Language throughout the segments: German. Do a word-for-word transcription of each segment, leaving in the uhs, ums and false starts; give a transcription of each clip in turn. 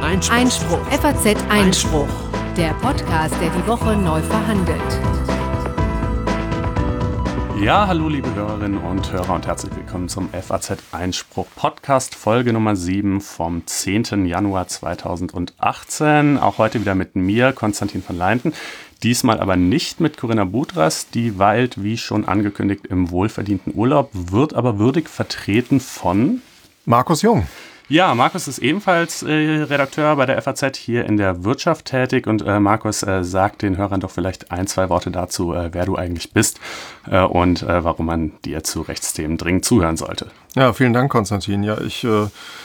Einspruch. Einspruch. F A Z Einspruch. Der Podcast, der die Woche neu verhandelt. Ja, hallo liebe Hörerinnen und Hörer und herzlich willkommen zum F A Z Einspruch Podcast, Folge Nummer sieben vom zehnten Januar zweitausendachtzehn. Auch heute wieder mit mir, Konstantin von Leinten. Diesmal aber nicht mit Corinna Budras, die weilt, wie schon angekündigt, im wohlverdienten Urlaub, wird aber würdig vertreten von Markus Jung. Ja, Markus ist ebenfalls äh, Redakteur bei der F A Z hier in der Wirtschaft tätig und äh, Markus, äh, sagt den Hörern doch vielleicht ein, zwei Worte dazu, äh, wer du eigentlich bist äh, und äh, warum man dir zu Rechtsthemen dringend zuhören sollte. Ja, vielen Dank, Konstantin. Ja, ich äh,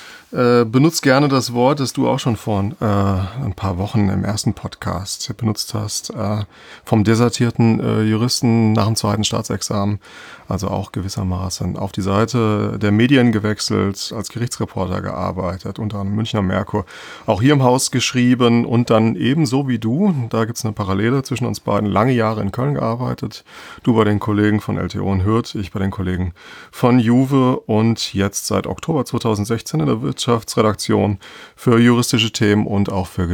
äh, benutze gerne das Wort, das du auch schon vor äh, ein paar Wochen im ersten Podcast benutzt hast, äh, vom desertierten äh, Juristen nach dem zweiten Staatsexamen, also auch gewissermaßen auf die Seite der Medien gewechselt, als Gerichtsreporter gearbeitet, unter anderem Münchner Merkur, auch hier im Haus geschrieben und dann ebenso wie du, da gibt es eine Parallele zwischen uns beiden, lange Jahre in Köln gearbeitet, du bei den Kollegen von L T O und Hürth, ich bei den Kollegen von Juve und jetzt seit Oktober zweitausendsechzehn in der Wirtschaftsredaktion für juristische Themen und auch für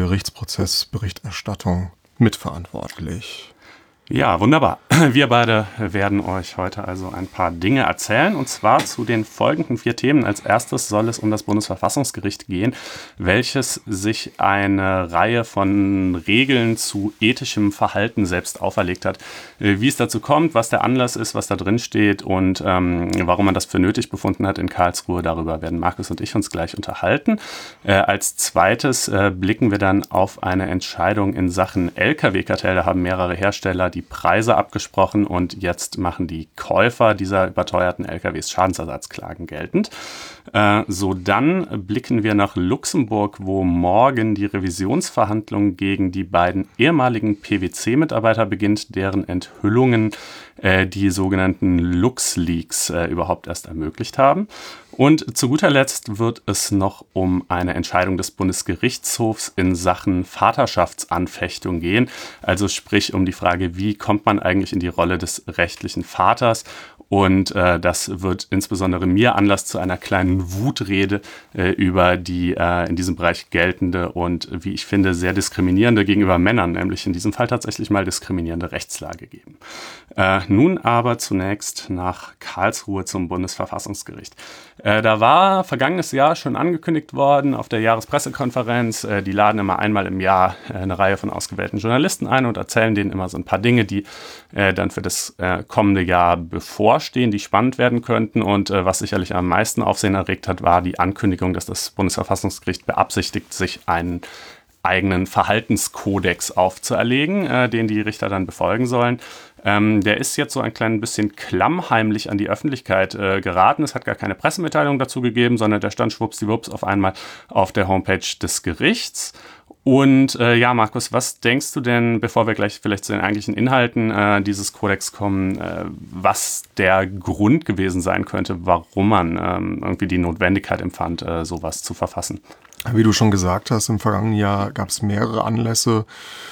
Gerichtsprozessberichterstattung mitverantwortlich. Ja, wunderbar. Wir beide werden euch heute also ein paar Dinge erzählen, und zwar zu den folgenden vier Themen. Als erstes soll es um das Bundesverfassungsgericht gehen, welches sich eine Reihe von Regeln zu ethischem Verhalten selbst auferlegt hat. Wie es dazu kommt, was der Anlass ist, was da drin steht und ähm, warum man das für nötig befunden hat in Karlsruhe, darüber werden Markus und ich uns gleich unterhalten. Äh, als zweites äh, blicken wir dann auf eine Entscheidung in Sachen L K W-Kartell. Da haben mehrere Hersteller die Preise abgesprochen und jetzt machen die Käufer dieser überteuerten L K Ws Schadensersatzklagen geltend. Äh, so, dann blicken wir nach Luxemburg, wo morgen die Revisionsverhandlung gegen die beiden ehemaligen P W C-Mitarbeiter beginnt, deren Enthüllungen äh, die sogenannten LuxLeaks äh, überhaupt erst ermöglicht haben. Und zu guter Letzt wird es noch um eine Entscheidung des Bundesgerichtshofs in Sachen Vaterschaftsanfechtung gehen. Also sprich um die Frage, wie kommt man eigentlich in die Rolle des rechtlichen Vaters? Und äh, das wird insbesondere mir Anlass zu einer kleinen Wutrede äh, über die äh, in diesem Bereich geltende und, wie ich finde, sehr diskriminierende gegenüber Männern, nämlich in diesem Fall tatsächlich mal diskriminierende Rechtslage geben. Äh, nun aber zunächst nach Karlsruhe zum Bundesverfassungsgericht. Äh, da war vergangenes Jahr schon angekündigt worden auf der Jahrespressekonferenz, äh, die laden immer einmal im Jahr äh, eine Reihe von ausgewählten Journalisten ein und erzählen denen immer so ein paar Dinge, die äh, dann für das äh, kommende Jahr bevorstehen, die spannend werden könnten. Und äh, was sicherlich am meisten Aufsehen erregt hat, war die Ankündigung, dass das Bundesverfassungsgericht beabsichtigt, sich einen eigenen Verhaltenskodex aufzuerlegen, äh, den die Richter dann befolgen sollen. Ähm, der ist jetzt so ein klein bisschen klammheimlich an die Öffentlichkeit äh, geraten. Es hat gar keine Pressemitteilung dazu gegeben, sondern der stand schwuppsdiwupps auf einmal auf der Homepage des Gerichts. Und äh, ja, Markus, was denkst du denn, bevor wir gleich vielleicht zu den eigentlichen Inhalten äh, dieses Kodex kommen, äh, was der Grund gewesen sein könnte, warum man ähm, irgendwie die Notwendigkeit empfand, äh, sowas zu verfassen? Wie du schon gesagt hast, im vergangenen Jahr gab es mehrere Anlässe,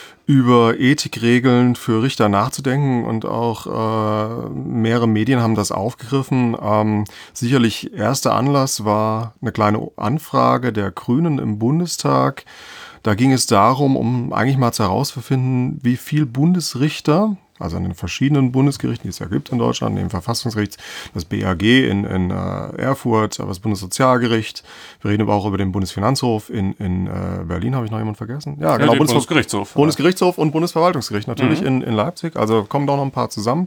über Ethikregeln für Richter nachzudenken und auch äh, mehrere Medien haben das aufgegriffen. Ähm, sicherlich erster Anlass war eine kleine Anfrage der Grünen im Bundestag. Da ging es darum, um eigentlich mal zu herauszufinden, wie viel Bundesrichter, also an den verschiedenen Bundesgerichten, die es ja gibt in Deutschland, neben Verfassungsgericht, das B A G in, in äh, Erfurt, das Bundessozialgericht. Wir reden aber auch über den Bundesfinanzhof in, in äh, Berlin. Habe ich noch jemanden vergessen? Ja, genau. Ja, Bundes- Bundesgerichtshof. Bundesgerichtshof und Bundesverwaltungsgericht natürlich mhm. in, in Leipzig. Also kommen da noch ein paar zusammen.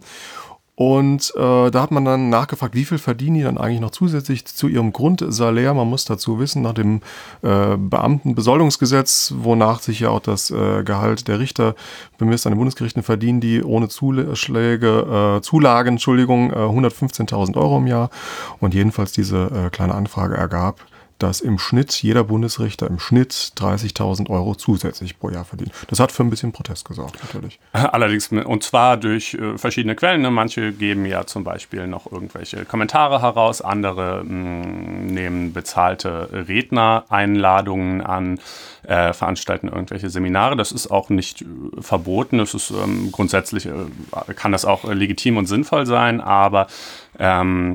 Und äh, da hat man dann nachgefragt, wie viel verdienen die dann eigentlich noch zusätzlich zu ihrem Grundsalär? Man muss dazu wissen, nach dem äh, Beamtenbesoldungsgesetz, wonach sich ja auch das äh, Gehalt der Richter bemisst an den Bundesgerichten, verdienen die ohne Zuschläge, äh, Zulagen, Entschuldigung, äh, hundertfünfzehntausend Euro im Jahr. Und jedenfalls diese äh, kleine Anfrage ergab, dass im Schnitt jeder Bundesrichter im Schnitt dreißigtausend Euro zusätzlich pro Jahr verdient. Das hat für ein bisschen Protest gesorgt, natürlich. Allerdings, und zwar durch äh, verschiedene Quellen. Ne? Manche geben ja zum Beispiel noch irgendwelche Kommentare heraus, andere mh, nehmen bezahlte Rednereinladungen an, äh, veranstalten irgendwelche Seminare. Das ist auch nicht äh, verboten. Das ist ähm, grundsätzlich, äh, kann das auch äh, legitim und sinnvoll sein, aber ähm,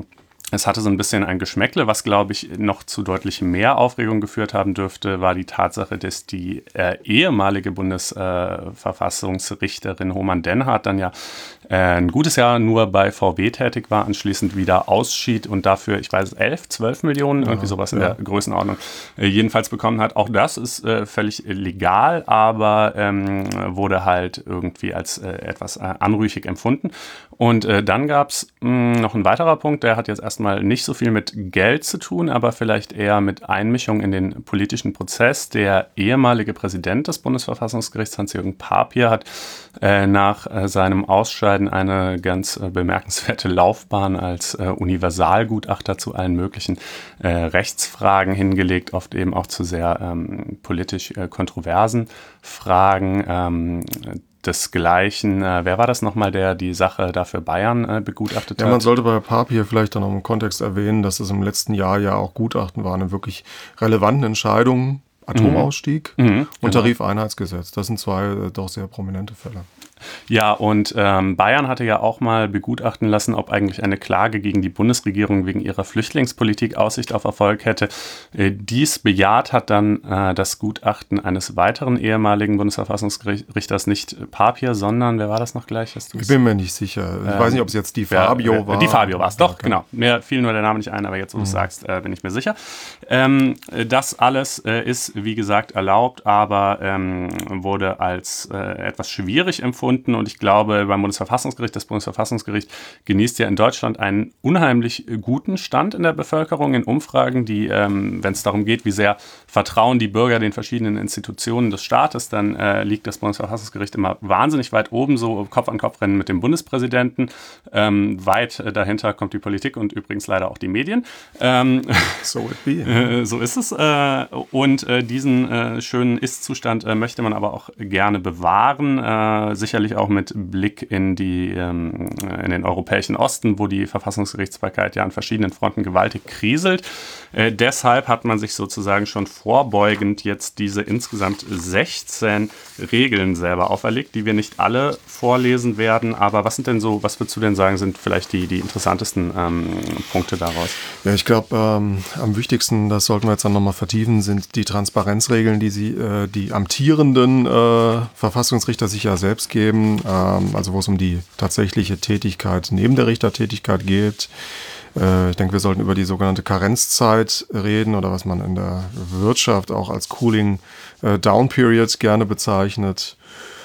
Es hatte so ein bisschen ein Geschmäckle, was, glaube ich, noch zu deutlich mehr Aufregung geführt haben dürfte, war die Tatsache, dass die äh, ehemalige Bundesverfassungsrichterin äh, Homan Denhardt dann ja äh, ein gutes Jahr nur bei V W tätig war, anschließend wieder ausschied und dafür, ich weiß, elf, zwölf Millionen, ja, irgendwie sowas in ja. der Größenordnung, äh, jedenfalls bekommen hat. Auch das ist äh, völlig legal, aber ähm, wurde halt irgendwie als äh, etwas äh, anrüchig empfunden. Und äh, dann gab es noch ein weiterer Punkt, der hat jetzt erstmal nicht so viel mit Geld zu tun, aber vielleicht eher mit Einmischung in den politischen Prozess. Der ehemalige Präsident des Bundesverfassungsgerichts, Hans-Jürgen Papier, hat äh, nach äh, seinem Ausscheiden eine ganz äh, bemerkenswerte Laufbahn als äh, Universalgutachter zu allen möglichen äh, Rechtsfragen hingelegt, oft eben auch zu sehr ähm, politisch äh, kontroversen Fragen. Ähm, Desgleichen, äh, wer war das nochmal, der die Sache da für Bayern äh, begutachtet ja, hat? Man sollte bei Papier vielleicht dann noch im Kontext erwähnen, dass es im letzten Jahr ja auch Gutachten waren in wirklich relevanten Entscheidungen, Atomausstieg mhm. und genau. Tarifeinheitsgesetz. Das sind zwei äh, doch sehr prominente Fälle. Ja, und ähm, Bayern hatte ja auch mal begutachten lassen, ob eigentlich eine Klage gegen die Bundesregierung wegen ihrer Flüchtlingspolitik Aussicht auf Erfolg hätte. Äh, dies bejaht hat dann äh, das Gutachten eines weiteren ehemaligen Bundesverfassungsrichters, nicht Papier, sondern, wer war das noch gleich? Hast ich bin mir nicht sicher. Ich ähm, weiß nicht, ob es jetzt Di Fabio wer, war. Di Fabio war es, doch, okay. Genau. Mir fiel nur der Name nicht ein, aber jetzt, wo mhm. du es sagst, äh, bin ich mir sicher. Ähm, das alles äh, ist, wie gesagt, erlaubt, aber ähm, wurde als äh, etwas schwierig empfunden. Und ich glaube, beim Bundesverfassungsgericht, das Bundesverfassungsgericht genießt ja in Deutschland einen unheimlich guten Stand in der Bevölkerung in Umfragen, die, ähm, wenn es darum geht, wie sehr vertrauen die Bürger den verschiedenen Institutionen des Staates, dann äh, liegt das Bundesverfassungsgericht immer wahnsinnig weit oben, so Kopf an Kopf rennen mit dem Bundespräsidenten. Ähm, weit äh, dahinter kommt die Politik und übrigens leider auch die Medien. Ähm, so it be. Äh, so ist es. Äh, und äh, diesen äh, schönen Ist-Zustand äh, möchte man aber auch gerne bewahren. Äh, sicherlich auch mit Blick in, die, ähm, in den europäischen Osten, wo die Verfassungsgerichtsbarkeit ja an verschiedenen Fronten gewaltig kriselt. Äh, deshalb hat man sich sozusagen schon vorbeugend jetzt diese insgesamt sechzehn Regeln selber auferlegt, die wir nicht alle vorlesen werden. Aber was sind denn so, was würdest du denn sagen, sind vielleicht die, die interessantesten ähm, Punkte daraus? Ja, ich glaube, ähm, am wichtigsten, das sollten wir jetzt dann nochmal vertiefen, sind die Transparenzregeln, die sie, äh, die amtierenden äh, Verfassungsrichter sich ja selbst geben. Also wo es um die tatsächliche Tätigkeit neben der Richtertätigkeit geht. Ich denke, wir sollten über die sogenannte Karenzzeit reden oder was man in der Wirtschaft auch als Cooling Down Period gerne bezeichnet.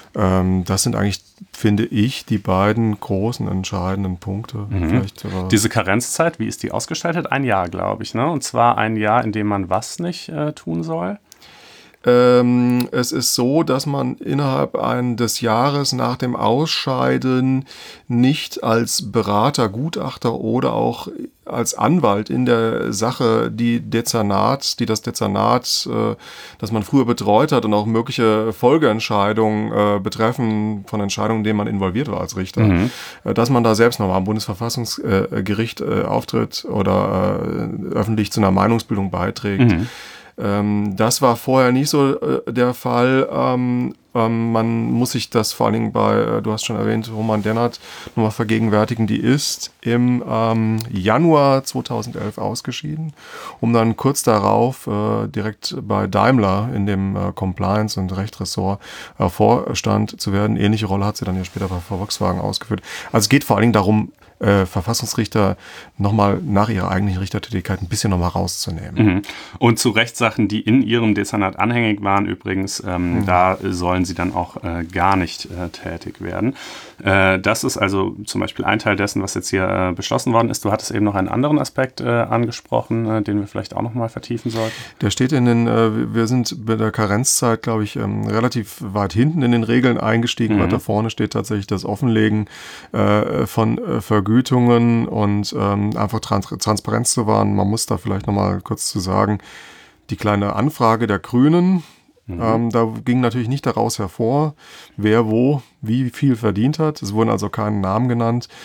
Das sind eigentlich, finde ich, die beiden großen entscheidenden Punkte. Mhm. Vielleicht, Diese Karenzzeit, wie ist die ausgestaltet? Ein Jahr, glaube ich, ne? Und zwar ein Jahr, in dem man was nicht äh, tun soll? Ähm, es ist so, dass man innerhalb ein, des Jahres nach dem Ausscheiden nicht als Berater, Gutachter oder auch als Anwalt in der Sache, die Dezernat, die das Dezernat, äh, das man früher betreut hat und auch mögliche Folgeentscheidungen äh, betreffen von Entscheidungen, in denen man involviert war als Richter, mhm. äh, dass man da selbst nochmal am Bundesverfassungsgericht äh, auftritt oder äh, öffentlich zu einer Meinungsbildung beiträgt. Mhm. Das war vorher nicht so äh, der Fall. Ähm, ähm, man muss sich das vor allen Dingen bei, äh, du hast schon erwähnt, Homan Denhardt nochmal vergegenwärtigen. Die ist im ähm, Januar zweitausendelf ausgeschieden, um dann kurz darauf äh, direkt bei Daimler in dem äh, Compliance- und Rechtsressort äh, Vorstand zu werden. Ähnliche Rolle hat sie dann ja später bei Volkswagen ausgeführt. Also es geht vor allen Dingen darum, Äh, Verfassungsrichter nochmal nach ihrer eigentlichen Richtertätigkeit ein bisschen nochmal rauszunehmen. Mhm. Und zu Rechtssachen, die in ihrem Dezernat anhängig waren übrigens, ähm, mhm. da sollen sie dann auch äh, gar nicht äh, tätig werden. Äh, das ist also zum Beispiel ein Teil dessen, was jetzt hier äh, beschlossen worden ist. Du hattest eben noch einen anderen Aspekt äh, angesprochen, äh, den wir vielleicht auch nochmal vertiefen sollten. Der steht in den, äh, wir sind bei der Karenzzeit, glaube ich, ähm, relativ weit hinten in den Regeln eingestiegen. Mhm. Weiter vorne steht tatsächlich das Offenlegen äh, von äh, Vergütungen und ähm, einfach Trans- Transparenz zu wahren. Man muss da vielleicht nochmal kurz zu sagen, die kleine Anfrage der Grünen, mhm. ähm, da ging natürlich nicht daraus hervor, wer wo wie viel verdient hat. Es wurden also keine Namen genannt.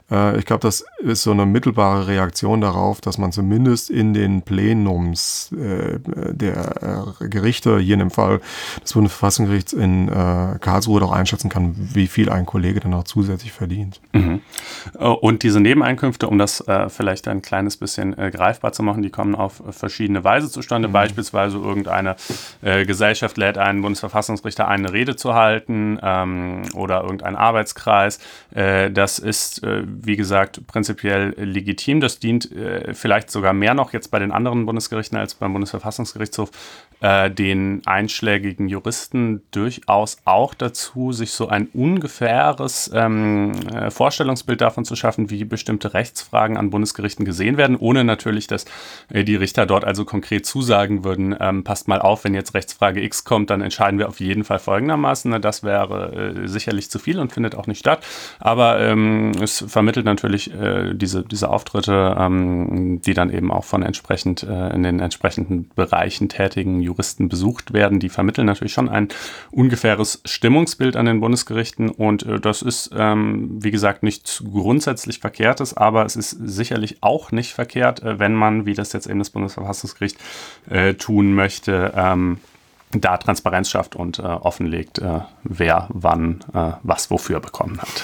Äh, ich glaube, das ist so eine mittelbare Reaktion darauf, dass man zumindest in den Plenums äh, der äh, Gerichte, hier in dem Fall des Bundesverfassungsgerichts in äh, Karlsruhe, doch einschätzen kann, wie viel ein Kollege dann auch zusätzlich verdient. Mhm. Und diese Nebeneinkünfte, um das äh, vielleicht ein kleines bisschen äh, greifbar zu machen, die kommen auf verschiedene Weise zustande. Mhm. Beispielsweise irgendeine äh, Gesellschaft lädt einen Bundesverfassungsrichter ein, eine Rede zu halten ähm, oder irgendein Arbeitskreis. Äh, das ist, äh, wie gesagt, prinzipiell legitim. Das dient äh, vielleicht sogar mehr noch jetzt bei den anderen Bundesgerichten als beim Bundesverfassungsgerichtshof äh, den einschlägigen Juristen durchaus auch dazu, sich so ein ungefähres ähm, äh, Vorstellungsbild davon zu schaffen, wie bestimmte Rechtsfragen an Bundesgerichten gesehen werden, ohne natürlich, dass äh, die Richter dort also konkret zusagen würden, ähm, passt mal auf, wenn jetzt Rechtsfrage X kommt, dann entscheiden wir auf jeden Fall folgendermaßen. Ne? Das wäre äh, sicherlich zu viel und findet auch nicht statt. Aber ähm, es vermittelt natürlich äh, diese, diese Auftritte, ähm, die dann eben auch von entsprechend äh, in den entsprechenden Bereichen tätigen Juristen besucht werden. Die vermitteln natürlich schon ein ungefähres Stimmungsbild an den Bundesgerichten und äh, das ist, ähm, wie gesagt, nichts grundsätzlich Verkehrtes, aber es ist sicherlich auch nicht verkehrt, äh, wenn man, wie das jetzt eben das Bundesverfassungsgericht äh, tun möchte, ähm, da Transparenz schafft und äh, offenlegt, äh, wer wann äh, was wofür bekommen hat.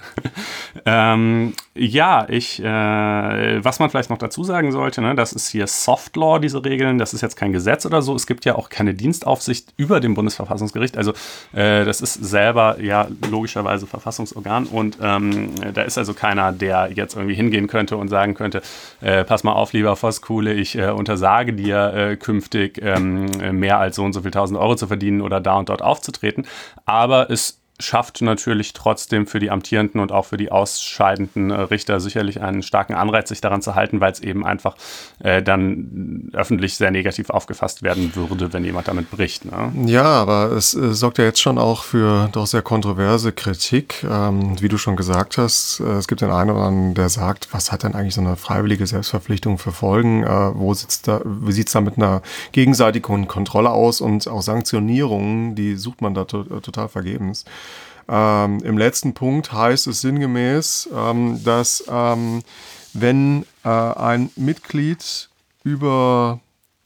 ähm, ja, ich, äh, was man vielleicht noch dazu sagen sollte, ne, das ist hier Soft Law, diese Regeln, das ist jetzt kein Gesetz oder so, es gibt ja auch keine Dienstaufsicht über dem Bundesverfassungsgericht, also äh, das ist selber ja logischerweise Verfassungsorgan und ähm, da ist also keiner, der jetzt irgendwie hingehen könnte und sagen könnte, äh, pass mal auf, lieber Voskuhle, ich äh, untersage dir äh, künftig ähm, mehr als so und so viel tausend Euro zu verdienen oder da und dort aufzutreten. Aber es schafft natürlich trotzdem für die amtierenden und auch für die ausscheidenden äh, Richter sicherlich einen starken Anreiz, sich daran zu halten, weil es eben einfach äh, dann öffentlich sehr negativ aufgefasst werden würde, wenn jemand damit bricht. Ne? Ja, aber es äh, sorgt ja jetzt schon auch für doch sehr kontroverse Kritik. Ähm, wie du schon gesagt hast, äh, es gibt den einen oder anderen, der sagt, was hat denn eigentlich so eine freiwillige Selbstverpflichtung für Folgen? Äh, wo sitzt da, wie sieht es da mit einer gegenseitigen Kontrolle aus und auch Sanktionierungen, die sucht man da to- total vergebens. Ähm, im letzten Punkt heißt es sinngemäß, ähm, dass ähm, wenn äh, ein Mitglied über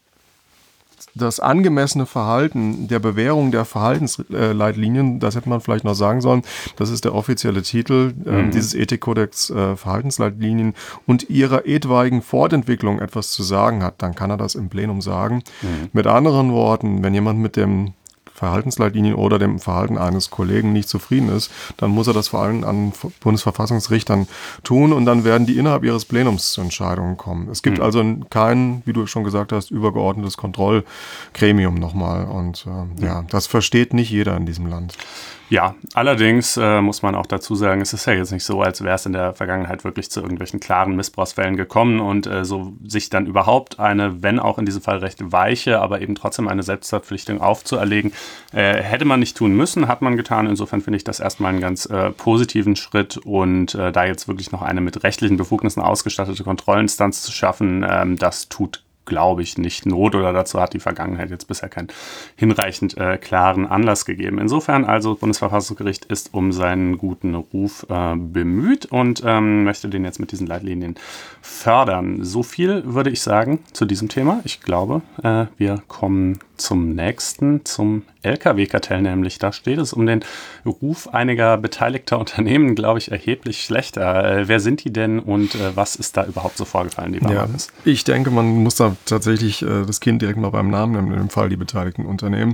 das angemessene Verhalten der Bewährung der Verhaltensleitlinien, das hätte man vielleicht noch sagen sollen, das ist der offizielle Titel äh, mhm. dieses Ethikkodex äh, Verhaltensleitlinien und ihrer etwaigen Fortentwicklung etwas zu sagen hat, dann kann er das im Plenum sagen. Mhm. Mit anderen Worten, wenn jemand mit dem Verhaltensleitlinien oder dem Verhalten eines Kollegen nicht zufrieden ist, dann muss er das vor allem an Bundesverfassungsrichtern tun und dann werden die innerhalb ihres Plenums zu Entscheidungen kommen. Es gibt mhm. also kein, wie du schon gesagt hast, übergeordnetes Kontrollgremium nochmal und äh, ja, das versteht nicht jeder in diesem Land. Ja, allerdings äh, muss man auch dazu sagen, es ist ja jetzt nicht so, als wäre es in der Vergangenheit wirklich zu irgendwelchen klaren Missbrauchsfällen gekommen und äh, so sich dann überhaupt eine, wenn auch in diesem Fall recht weiche, aber eben trotzdem eine Selbstverpflichtung aufzuerlegen, äh, hätte man nicht tun müssen, hat man getan. Insofern finde ich das erstmal einen ganz äh, positiven Schritt und äh, da jetzt wirklich noch eine mit rechtlichen Befugnissen ausgestattete Kontrollinstanz zu schaffen, ähm, das tut glaube ich, nicht Not oder dazu hat die Vergangenheit jetzt bisher keinen hinreichend äh, klaren Anlass gegeben. Insofern also, das Bundesverfassungsgericht ist um seinen guten Ruf äh, bemüht und ähm, möchte den jetzt mit diesen Leitlinien fördern. So viel würde ich sagen zu diesem Thema. Ich glaube, äh, wir kommen zum nächsten, zum L K W-Kartell nämlich. Da steht es um den Ruf einiger beteiligter Unternehmen, glaube ich, erheblich schlechter. Äh, wer sind die denn und äh, was ist da überhaupt so vorgefallen, lieber ja, Markus? Ich denke, man muss da tatsächlich äh, das Kind direkt mal beim Namen nennen, in dem Fall die beteiligten Unternehmen.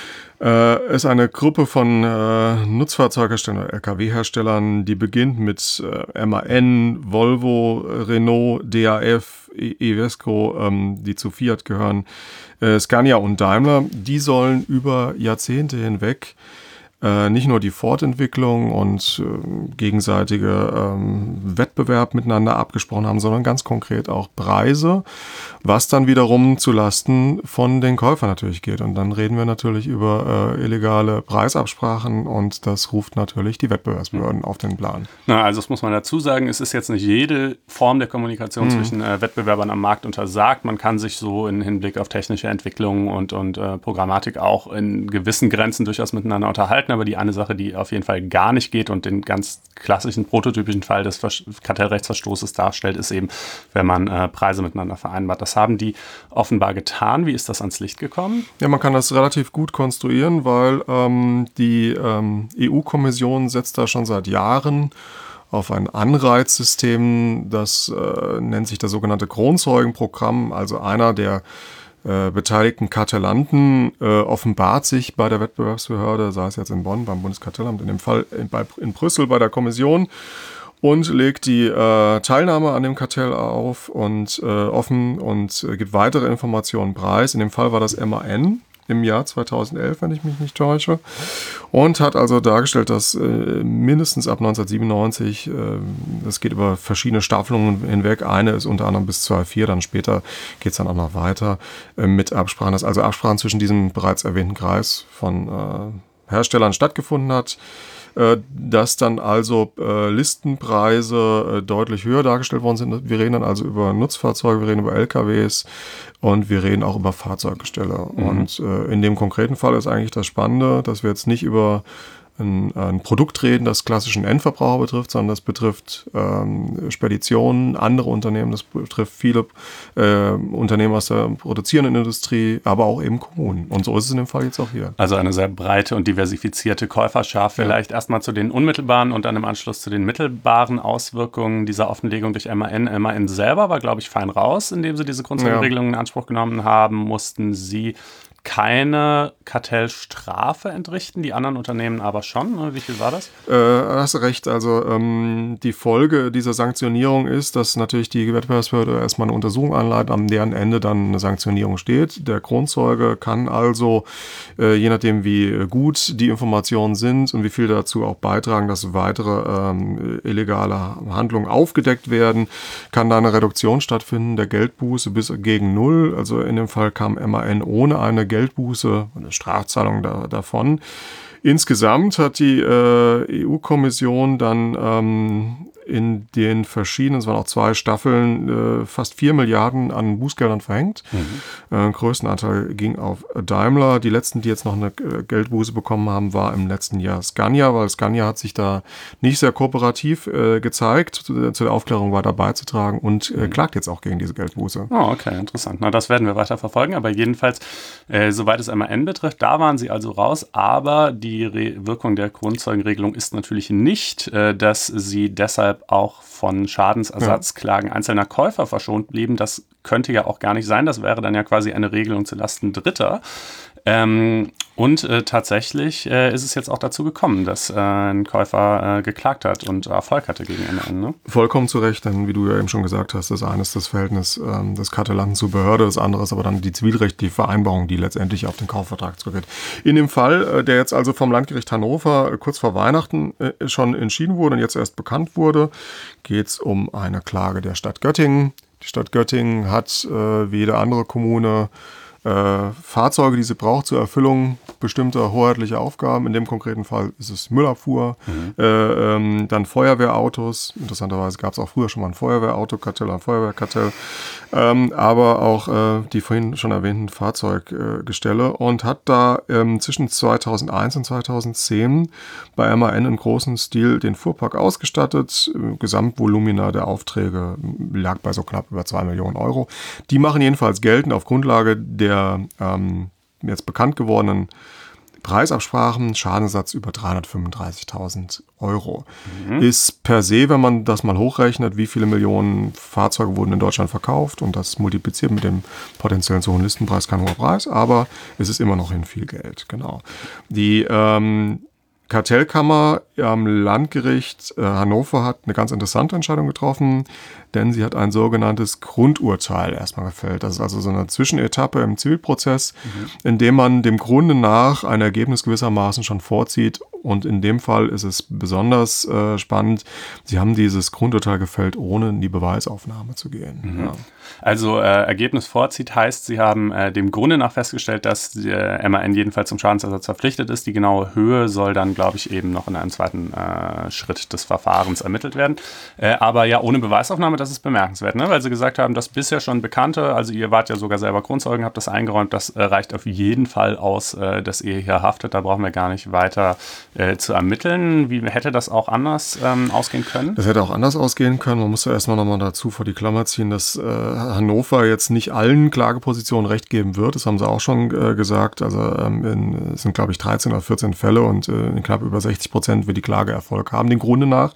Äh, ist eine Gruppe von äh, Nutzfahrzeugherstellern, L K W-Herstellern, die beginnt mit äh, M A N, Volvo, Renault, D A F, Iveco, ähm, die zu Fiat gehören, äh, Scania und Daimler. Die sollen über Jahrzehnte hinweg äh, nicht nur die Fortentwicklung und äh, gegenseitige ähm, Wettbewerb miteinander abgesprochen haben, sondern ganz konkret auch Preise, was dann wiederum zu Lasten von den Käufern natürlich geht. Und dann reden wir natürlich über äh, illegale Preisabsprachen und das ruft natürlich die Wettbewerbsbehörden auf den Plan. Na, also das muss man dazu sagen, es ist jetzt nicht jede Form der Kommunikation mhm. zwischen äh, Wettbewerbern am Markt untersagt. Man kann sich so im Hinblick auf technische Entwicklungen und, und äh, Programmatik auch in gewissen Grenzen durchaus miteinander unterhalten. streiten, aber die eine Sache, die auf jeden Fall gar nicht geht und den ganz klassischen, prototypischen Fall des Kartellrechtsverstoßes darstellt, ist eben, wenn man äh, Preise miteinander vereinbart. Das haben die offenbar getan. Wie ist das ans Licht gekommen? Ja, man kann das relativ gut konstruieren, weil ähm, die ähm, E U-Kommission setzt da schon seit Jahren auf ein Anreizsystem, das äh, nennt sich das sogenannte Kronzeugenprogramm. Also einer der äh, beteiligten Kartellanten äh, offenbart sich bei der Wettbewerbsbehörde, sei es jetzt in Bonn beim Bundeskartellamt, in dem Fall in, bei, in Brüssel bei der Kommission, und legt die äh, Teilnahme an dem Kartell auf und äh, offen und äh, gibt weitere Informationen preis. In dem Fall war das M A N im Jahr zweitausendelf, wenn ich mich nicht täusche, und hat also dargestellt, dass äh, mindestens ab neunzehnhundertsiebenundneunzig, äh, das geht über verschiedene Staffelungen hinweg, eine ist unter anderem bis zweitausendvier, dann später geht es dann auch noch weiter äh, mit Absprachen, dass also Absprachen zwischen diesem bereits erwähnten Kreis von äh, Herstellern stattgefunden hat, dass dann also äh, Listenpreise äh, deutlich höher dargestellt worden sind. Wir reden dann also über Nutzfahrzeuge, wir reden über L K Ws und wir reden auch über Fahrzeuggesteller. Mhm. Und äh, in dem konkreten Fall ist eigentlich das Spannende, dass wir jetzt nicht über ein, ein Produkt reden, das klassischen Endverbraucher betrifft, sondern das betrifft ähm, Speditionen, andere Unternehmen, das betrifft viele äh, Unternehmen aus der produzierenden Industrie, aber auch eben Kommunen. Und so ist es in dem Fall jetzt auch hier. Also eine sehr breite und diversifizierte Käuferschar. Vielleicht ja. erstmal zu den unmittelbaren und dann im Anschluss zu den mittelbaren Auswirkungen dieser Offenlegung durch M A N. M A N selber war, glaube ich, fein raus, indem sie diese Grundregelungen ja. in Anspruch genommen haben. Mussten sie keine Kartellstrafe entrichten, die anderen Unternehmen aber schon. Wie viel war das? Äh, hast du recht. Also ähm, die Folge dieser Sanktionierung ist, dass natürlich die Wettbewerbsbehörde erstmal eine Untersuchung einleitet, an deren Ende dann eine Sanktionierung steht. Der Kronzeuge kann also, äh, je nachdem wie gut die Informationen sind und wie viel dazu auch beitragen, dass weitere ähm, illegale Handlungen aufgedeckt werden, kann da eine Reduktion stattfinden der Geldbuße bis gegen null. Also in dem Fall kam M A N ohne eine Geldbuße, eine Strafzahlung da, davon. Insgesamt hat die äh, E U-Kommission dann ähm, in den verschiedenen, es waren auch zwei Staffeln, äh, fast vier Milliarden an Bußgeldern verhängt. Mhm. Äh, größten Anteil ging auf Daimler. Die letzten, die jetzt noch eine Geldbuße bekommen haben, war im letzten Jahr Scania, weil Scania hat sich da nicht sehr kooperativ äh, gezeigt, zu, zu der Aufklärung weiter beizutragen und äh, klagt jetzt auch gegen diese Geldbuße. Oh, okay, interessant. Na, das werden wir weiter verfolgen, aber jedenfalls, äh, soweit es M A N betrifft, da waren sie also raus, aber die Re- Wirkung der Grundzeugenregelung ist natürlich nicht, äh, dass sie deshalb auch von Schadensersatzklagen einzelner Käufer verschont blieben. Das könnte ja auch gar nicht sein. Das wäre dann ja quasi eine Regelung zulasten Dritter. Ähm, und äh, tatsächlich äh, ist es jetzt auch dazu gekommen, dass äh, ein Käufer äh, geklagt hat und Erfolg hatte gegen M A N. Ne? Vollkommen zu Recht, denn wie du ja eben schon gesagt hast, das eine ist das Verhältnis ähm, des Kartellanten zur Behörde, das andere ist aber dann die zivilrechtliche Vereinbarung, die letztendlich auf den Kaufvertrag zurückgeht. In dem Fall, äh, der jetzt also vom Landgericht Hannover äh, kurz vor Weihnachten äh, schon entschieden wurde und jetzt erst bekannt wurde, geht es um eine Klage der Stadt Göttingen. Die Stadt Göttingen hat äh, wie jede andere Kommune Äh, Fahrzeuge, die sie braucht zur Erfüllung bestimmter hoheitlicher Aufgaben. In dem konkreten Fall ist es Müllabfuhr, mhm. äh, ähm, dann Feuerwehrautos. Interessanterweise gab es auch früher schon mal ein Feuerwehrautokartell, ein Feuerwehrkartell, ähm, aber auch äh, die vorhin schon erwähnten Fahrzeuggestelle äh, und hat da ähm, zwischen zweitausendeins und zweitausendzehn bei M A N in großem Stil den Fuhrpark ausgestattet. Gesamtvolumina der Aufträge lag bei so knapp über zwei Millionen Euro. Die machen jedenfalls geltend auf Grundlage der ähm, jetzt bekannt gewordenen Preisabsprachen, Schadensersatz über dreihundertfünfunddreißigtausend Euro. Mhm. Ist per se, wenn man das mal hochrechnet, wie viele Millionen Fahrzeuge wurden in Deutschland verkauft und das multipliziert mit dem potenziellen zu hohen Listenpreis, kein hoher Preis, aber es ist immer noch hin viel Geld. Genau. Die ähm, Kartellkammer am Landgericht äh, Hannover hat eine ganz interessante Entscheidung getroffen, denn sie hat ein sogenanntes Grundurteil erstmal gefällt. Das ist also so eine Zwischenetappe im Zivilprozess, mhm. in dem man dem Grunde nach ein Ergebnis gewissermaßen schon vorzieht Und in dem Fall ist es besonders äh, spannend. Sie haben dieses Grundurteil gefällt, ohne in die Beweisaufnahme zu gehen. Mhm. Ja. Also äh, Ergebnis vorzieht heißt, Sie haben äh, dem Grunde nach festgestellt, dass die, äh, M A N jedenfalls zum Schadensersatz verpflichtet ist. Die genaue Höhe soll dann, glaube ich, eben noch in einem zweiten äh, Schritt des Verfahrens ermittelt werden. Äh, aber ja, ohne Beweisaufnahme, das ist bemerkenswert, ne? Weil Sie gesagt haben, das bisher schon Bekannte, also ihr wart ja sogar selber Kronzeugen, habt das eingeräumt, das äh, reicht auf jeden Fall aus, äh, dass ihr hier haftet. Da brauchen wir gar nicht weiter äh, zu ermitteln. Wie hätte das auch anders ähm, ausgehen können? Das hätte auch anders ausgehen können. Man muss ja erstmal nochmal dazu vor die Klammer ziehen, dass äh, Hannover jetzt nicht allen Klagepositionen Recht geben wird. Das haben sie auch schon äh, gesagt. Also ähm, in, es sind, glaube ich, dreizehn oder vierzehn Fälle und äh, in knapp über sechzig Prozent wird die Klage Erfolg haben, den Grunde nach.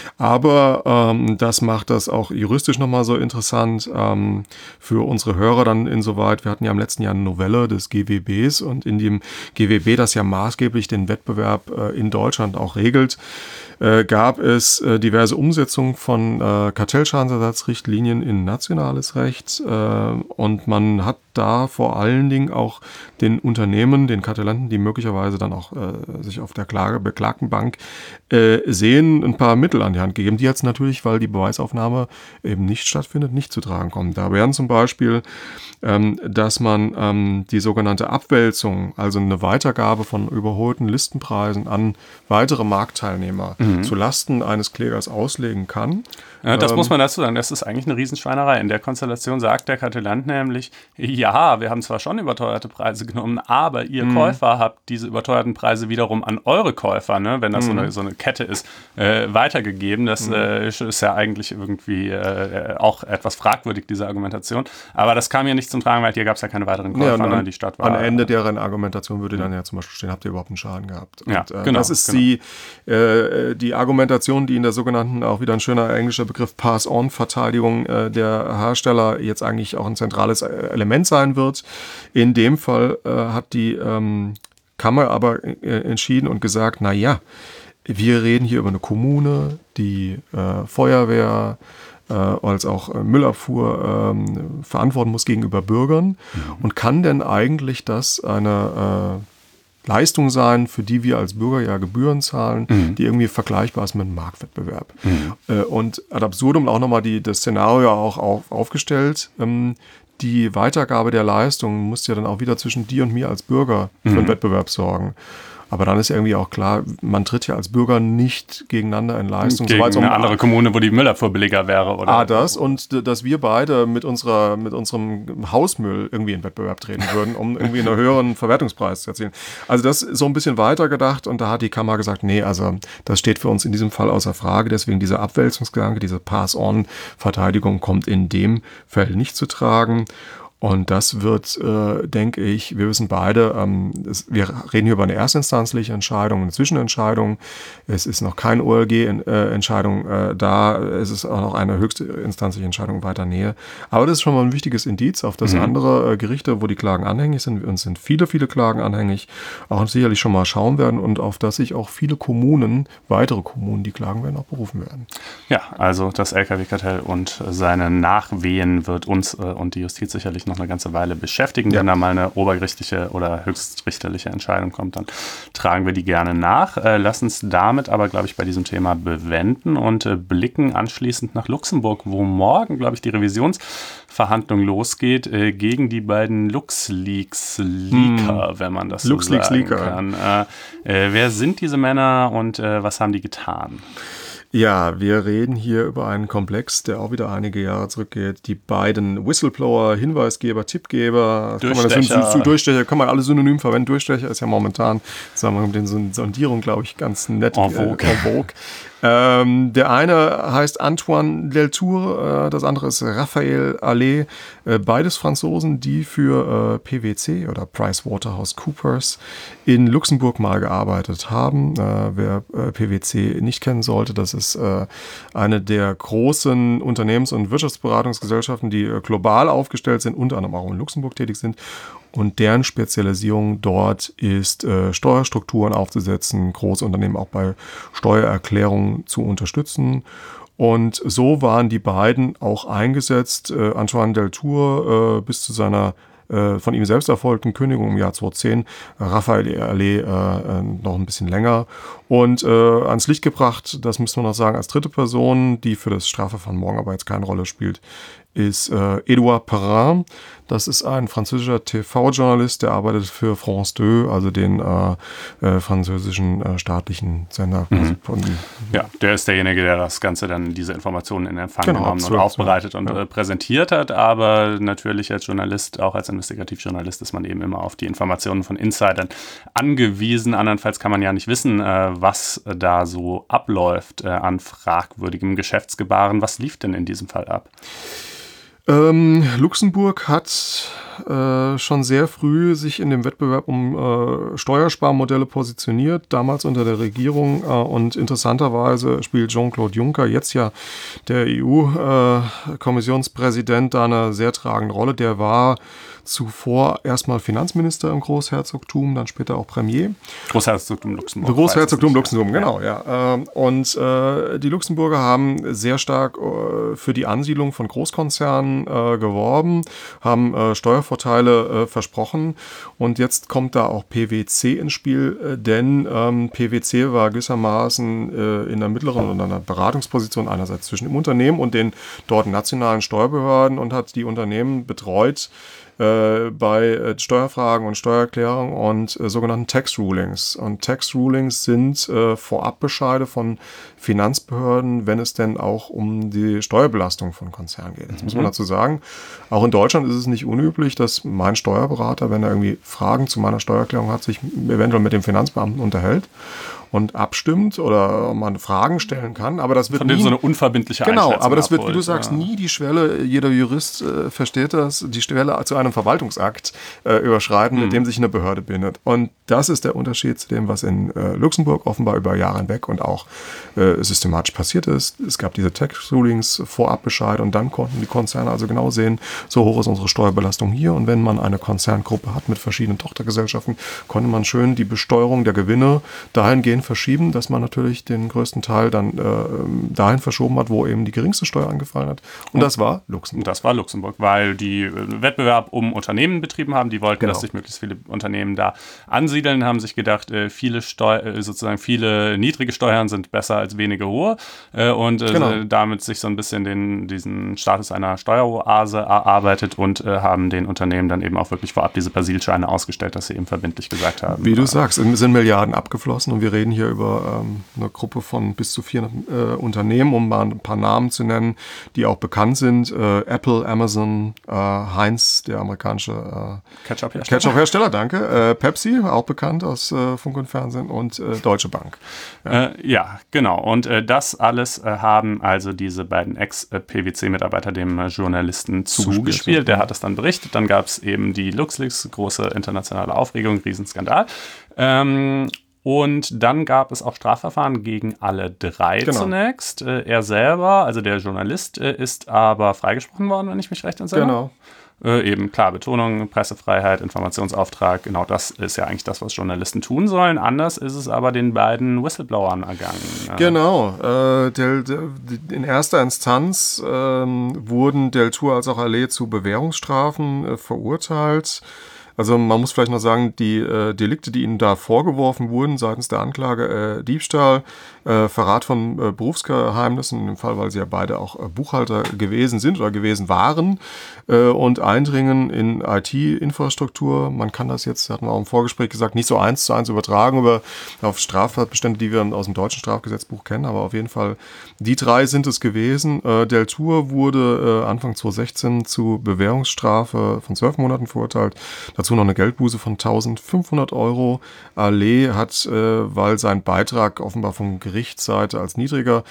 Aber ähm, das macht das auch juristisch nochmal so interessant ähm, für unsere Hörer dann insoweit. Wir hatten ja im letzten Jahr eine Novelle des G W Bs und in dem G W B, das ja maßgeblich den Wettbewerb äh, in Deutschland auch regelt, äh, gab es äh, diverse Umsetzungen von äh, Kartellschadensersatzrichtlinien in nationales Recht äh, und man hat da vor allen Dingen auch den Unternehmen, den Kartellanten, die möglicherweise dann auch äh, sich auf der Klage, Beklagtenbank äh, sehen, ein paar Mittel an die Hand gegeben, die jetzt natürlich, weil die Beweisaufnahme eben nicht stattfindet, nicht zu tragen kommen. Da wären zum Beispiel, ähm, dass man ähm, die sogenannte Abwälzung, also eine Weitergabe von überholten Listenpreisen an weitere Marktteilnehmer mhm. zu Lasten eines Klägers auslegen kann. Ja, das ähm, muss man dazu sagen, das ist eigentlich eine Riesenschweinerei. In der Konstellation sagt der Kartellant nämlich, ja, wir haben zwar schon überteuerte Preise genommen, aber ihr mhm. Käufer habt diese überteuerten Preise wiederum an eure Käufer, ne, wenn das mhm. so, eine, so eine Kette ist, äh, weitergegeben. Das mhm. äh, ist ja eigentlich irgendwie äh, auch etwas fragwürdig, diese Argumentation. Aber das kam ja nicht zum Tragen, weil hier gab es ja keine weiteren Käufer, ja, ne, die Stadt war. Am Ende deren Argumentation würde dann ja zum Beispiel stehen, habt ihr überhaupt einen Schaden gehabt? Und, ja, äh, genau. Das ist genau. die, äh, die Argumentation, die in der sogenannten, auch wieder ein schöner englischer Begriff, Pass-on-Verteidigung äh, der Hersteller jetzt eigentlich auch ein zentrales Element sein wird. In dem Fall äh, hat die ähm, Kammer aber äh, entschieden und gesagt, na ja, wir reden hier über eine Kommune, die äh, Feuerwehr äh, als auch äh, Müllabfuhr äh, verantworten muss gegenüber Bürgern mhm. und kann denn eigentlich das eine äh, Leistung sein, für die wir als Bürger ja Gebühren zahlen, mhm. die irgendwie vergleichbar ist mit einem Marktwettbewerb. Mhm. Äh, und ad absurdum auch nochmal die, das Szenario auch auf, aufgestellt, ähm, die Weitergabe der Leistung muss ja dann auch wieder zwischen dir und mir als Bürger für einen mhm. Wettbewerb sorgen. Aber dann ist ja irgendwie auch klar, man tritt ja als Bürger nicht gegeneinander in Leistung. Gegen eine um andere Kommune, wo die Müllabfuhr billiger wäre. Oder? Ah, das und dass wir beide mit unserer mit unserem Hausmüll irgendwie in Wettbewerb treten würden, um irgendwie einen höheren Verwertungspreis zu erzielen. Also das ist so ein bisschen weiter gedacht und da hat die Kammer gesagt, nee, also das steht für uns in diesem Fall außer Frage. Deswegen dieser Abwälzungsgedanke, diese Pass-on-Verteidigung kommt in dem Fall nicht zu tragen. Und das wird, äh, denke ich, wir wissen beide, ähm, es, wir reden hier über eine erstinstanzliche Entscheidung, eine Zwischenentscheidung. Es ist noch keine O L G-Entscheidung äh, da, es ist auch noch eine höchstinstanzliche Entscheidung weiter Nähe. Aber das ist schon mal ein wichtiges Indiz, auf das mhm. andere äh, Gerichte, wo die Klagen anhängig sind, uns sind viele, viele Klagen anhängig, auch sicherlich schon mal schauen werden und auf das sich auch viele Kommunen, weitere Kommunen, die klagen werden, auch berufen werden. Ja, also das L K W-Kartell und seine Nachwehen wird uns äh, und die Justiz sicherlich noch eine ganze Weile beschäftigen. Ja. Wenn da mal eine obergerichtliche oder höchstrichterliche Entscheidung kommt, dann tragen wir die gerne nach. Äh, lass uns damit aber, glaube ich, bei diesem Thema bewenden und äh, blicken anschließend nach Luxemburg, wo morgen, glaube ich, die Revisionsverhandlung losgeht äh, gegen die beiden LuxLeaks-Leaker, hm. wenn man das so sagen kann. Äh, äh, wer sind diese Männer und äh, was haben die getan? Ja, wir reden hier über einen Komplex, der auch wieder einige Jahre zurückgeht. Die beiden Whistleblower, Hinweisgeber, Tippgeber, Durchstecher. Kann man, das, Durchstecher kann man alle synonym verwenden. Durchstecher ist ja momentan, sagen wir mal, mit den Sondierungen, glaube ich, ganz nett. En vogue. Äh, en vogue. Ähm, der eine heißt Antoine Deltour, äh, das andere ist Raphael Allais, äh, beides Franzosen, die für äh, P W C oder PricewaterhouseCoopers in Luxemburg mal gearbeitet haben. Äh, wer äh, P W C nicht kennen sollte, das ist äh, eine der großen Unternehmens- und Wirtschaftsberatungsgesellschaften, die äh, global aufgestellt sind, unter anderem auch in Luxemburg tätig sind. Und deren Spezialisierung dort ist, äh, Steuerstrukturen aufzusetzen, große Unternehmen auch bei Steuererklärungen zu unterstützen. Und so waren die beiden auch eingesetzt. Äh, Antoine Deltour äh, bis zu seiner äh, von ihm selbst erfolgten Kündigung im Jahr zweitausendzehn. Raphael Allee äh, noch ein bisschen länger. Und äh, ans Licht gebracht, das müssen wir noch sagen, als dritte Person, die für das Strafverfahren morgen aber jetzt keine Rolle spielt, ist äh, Edouard Perrin. Das ist ein französischer T V-Journalist, der arbeitet für France zwei, also den äh, äh, französischen äh, staatlichen Sender. Mhm. Ja, der ist derjenige, der das Ganze dann, diese Informationen in Empfang genau, genommen und aufbereitet und ja. äh, präsentiert hat. Aber natürlich als Journalist, auch als Investigativjournalist, ist man eben immer auf die Informationen von Insidern angewiesen. Andernfalls kann man ja nicht wissen, äh, was da so abläuft äh, an fragwürdigem Geschäftsgebaren. Was lief denn in diesem Fall ab? Ähm, Luxemburg hat äh, schon sehr früh sich in dem Wettbewerb um äh, Steuersparmodelle positioniert, damals unter der Regierung. Äh, und interessanterweise spielt Jean-Claude Juncker, jetzt ja der E U-Kommissionspräsident, äh, da eine sehr tragende Rolle. Der war zuvor erstmal Finanzminister im Großherzogtum, dann später auch Premier. Großherzogtum Luxemburg. Großherzogtum Luxemburg, genau, ja. Und äh, die Luxemburger haben sehr stark äh, für die Ansiedlung von Großkonzernen äh, geworben, haben äh, Steuervorteile äh, versprochen und jetzt kommt da auch P W C ins Spiel, äh, denn ähm, P W C war gewissermaßen äh, in der mittleren und einer Beratungsposition einerseits zwischen dem Unternehmen und den dort nationalen Steuerbehörden und hat die Unternehmen betreut bei Steuerfragen und Steuererklärung und äh, sogenannten Tax Rulings. Und Tax Rulings sind äh, Vorabbescheide von Finanzbehörden, wenn es denn auch um die Steuerbelastung von Konzernen geht. Jetzt muss man dazu sagen, auch in Deutschland ist es nicht unüblich, dass mein Steuerberater, wenn er irgendwie Fragen zu meiner Steuererklärung hat, sich eventuell mit dem Finanzbeamten unterhält und abstimmt oder man Fragen stellen kann, aber das wird von dem nie, so eine unverbindliche genau, Einschätzung aber das wird, abholt, wie du sagst, ja. nie die Schwelle, jeder Jurist äh, versteht das, die Schwelle zu einem Verwaltungsakt äh, überschreiten, mhm. mit dem sich eine Behörde bindet. Und das ist der Unterschied zu dem, was in äh, Luxemburg offenbar über Jahre hinweg und auch äh, systematisch passiert ist. Es gab diese Tax-Rulings, Vorabbescheid und dann konnten die Konzerne also genau sehen, so hoch ist unsere Steuerbelastung hier und wenn man eine Konzerngruppe hat mit verschiedenen Tochtergesellschaften, konnte man schön die Besteuerung der Gewinne dahingehend verschieben, dass man natürlich den größten Teil dann äh, dahin verschoben hat, wo eben die geringste Steuer angefallen hat. Und, und das war Luxemburg. Das war Luxemburg, weil die äh, Wettbewerb um Unternehmen betrieben haben. Die wollten, genau. dass sich möglichst viele Unternehmen da ansiedeln, haben sich gedacht, äh, viele Steu- äh, sozusagen viele niedrige Steuern sind besser als wenige hohe äh, und äh, genau. damit sich so ein bisschen den, diesen Status einer Steueroase erarbeitet und äh, haben den Unternehmen dann eben auch wirklich vorab diese Persilscheine ausgestellt, dass sie eben verbindlich gesagt haben. Wie du sagst, es sind Milliarden abgeflossen und wir reden hier über ähm, eine Gruppe von bis zu vierhundert äh, Unternehmen, um mal ein paar Namen zu nennen, die auch bekannt sind. Äh, Apple, Amazon, äh, Heinz, der amerikanische äh, Ketchup-Hersteller. Ketchup-Hersteller, danke. Äh, Pepsi, auch bekannt aus äh, Funk und Fernsehen und äh, Deutsche Bank. Ja, äh, ja genau. Und äh, das alles äh, haben also diese beiden Ex-P W C-Mitarbeiter dem äh, Journalisten zugespielt. Der hat es dann berichtet. Dann gab es eben die LuxLeaks, große internationale Aufregung, Riesenskandal. Ähm, Und dann gab es auch Strafverfahren gegen alle drei genau. zunächst. Äh, er selber, also der Journalist, äh, ist aber freigesprochen worden, wenn ich mich recht entsinne. Genau. Äh, eben, klar, Betonung, Pressefreiheit, Informationsauftrag, genau das ist ja eigentlich das, was Journalisten tun sollen. Anders ist es aber den beiden Whistleblowern ergangen. Genau. Äh, del, del, in erster Instanz äh, wurden Deltour als auch Allee zu Bewährungsstrafen äh, verurteilt. Also man muss vielleicht noch sagen, die äh, Delikte, die ihnen da vorgeworfen wurden seitens der Anklage, äh, Diebstahl, äh, Verrat von äh, Berufsgeheimnissen, im Fall, weil sie ja beide auch äh, Buchhalter gewesen sind oder gewesen waren, äh, und Eindringen in I T-Infrastruktur. Man kann das jetzt, hatten wir auch im Vorgespräch gesagt, nicht so eins zu eins übertragen über, auf Straftatbestände, die wir aus dem deutschen Strafgesetzbuch kennen, aber auf jeden Fall die drei sind es gewesen. Äh, Deltour wurde äh, Anfang zweitausendsechzehn zu Bewährungsstrafe von zwölf Monaten verurteilt. Dazu noch eine Geldbuße von eintausendfünfhundert Euro. Allee hat, äh, weil sein Beitrag offenbar von Gerichtsseite als niedriger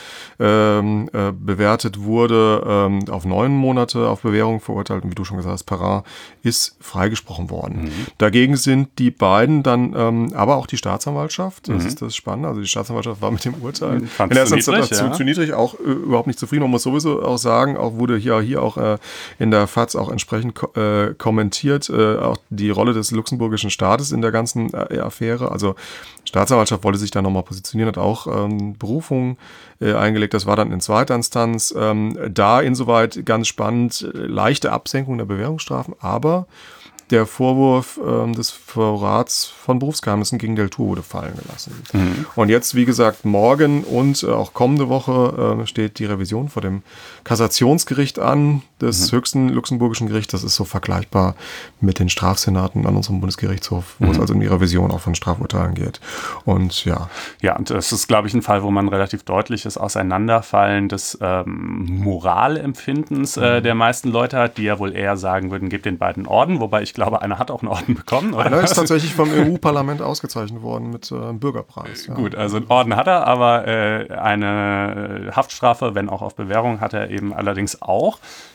ähm, äh, bewertet wurde, ähm, auf neun Monate auf Bewährung verurteilt. Und wie du schon gesagt hast, Perrin ist freigesprochen worden. Mhm. Dagegen sind die beiden dann, ähm, aber auch die Staatsanwaltschaft, das mhm. ist das Spannende, also die Staatsanwaltschaft war mit dem Urteil in erster Instanz zu, ja. zu, zu niedrig, auch äh, überhaupt nicht zufrieden. Man muss sowieso auch sagen, auch wurde hier, hier auch äh, in der F A Z auch entsprechend ko- äh, kommentiert, äh, auch die Rolle des luxemburgischen Staates in der ganzen äh, Affäre. Also Staatsanwaltschaft wollte sich da nochmal positionieren, hat auch ähm, Berufung äh, eingelegt. Das war dann in zweiter Instanz. Ähm, da insoweit ganz spannend, äh, leichte Absenkung der Bewährungsstrafen, aber der Vorwurf ähm, des Verrats von Berufsgeheimnissen gegen Deltour wurde fallen gelassen. Mhm. Und jetzt, wie gesagt, morgen und äh, auch kommende Woche äh, steht die Revision vor dem Kassationsgericht an, des mhm. höchsten luxemburgischen Gerichts. Das ist so vergleichbar mit den Strafsenaten an unserem Bundesgerichtshof, wo mhm. es also um die Revision auch von Strafurteilen geht. Und ja. Ja, und das ist, glaube ich, ein Fall, wo man relativ deutliches Auseinanderfallen des ähm, Moralempfindens äh, der meisten Leute hat, die ja wohl eher sagen würden, gebt den beiden Orden, wobei ich glaube, einer hat auch einen Orden bekommen. Oder? Einer ist tatsächlich vom E U-Parlament ausgezeichnet worden mit äh, Bürgerpreis. Ja. Gut, also einen Orden hat er, aber äh, eine Haftstrafe, wenn auch auf Bewährung, hat er eben allerdings auch.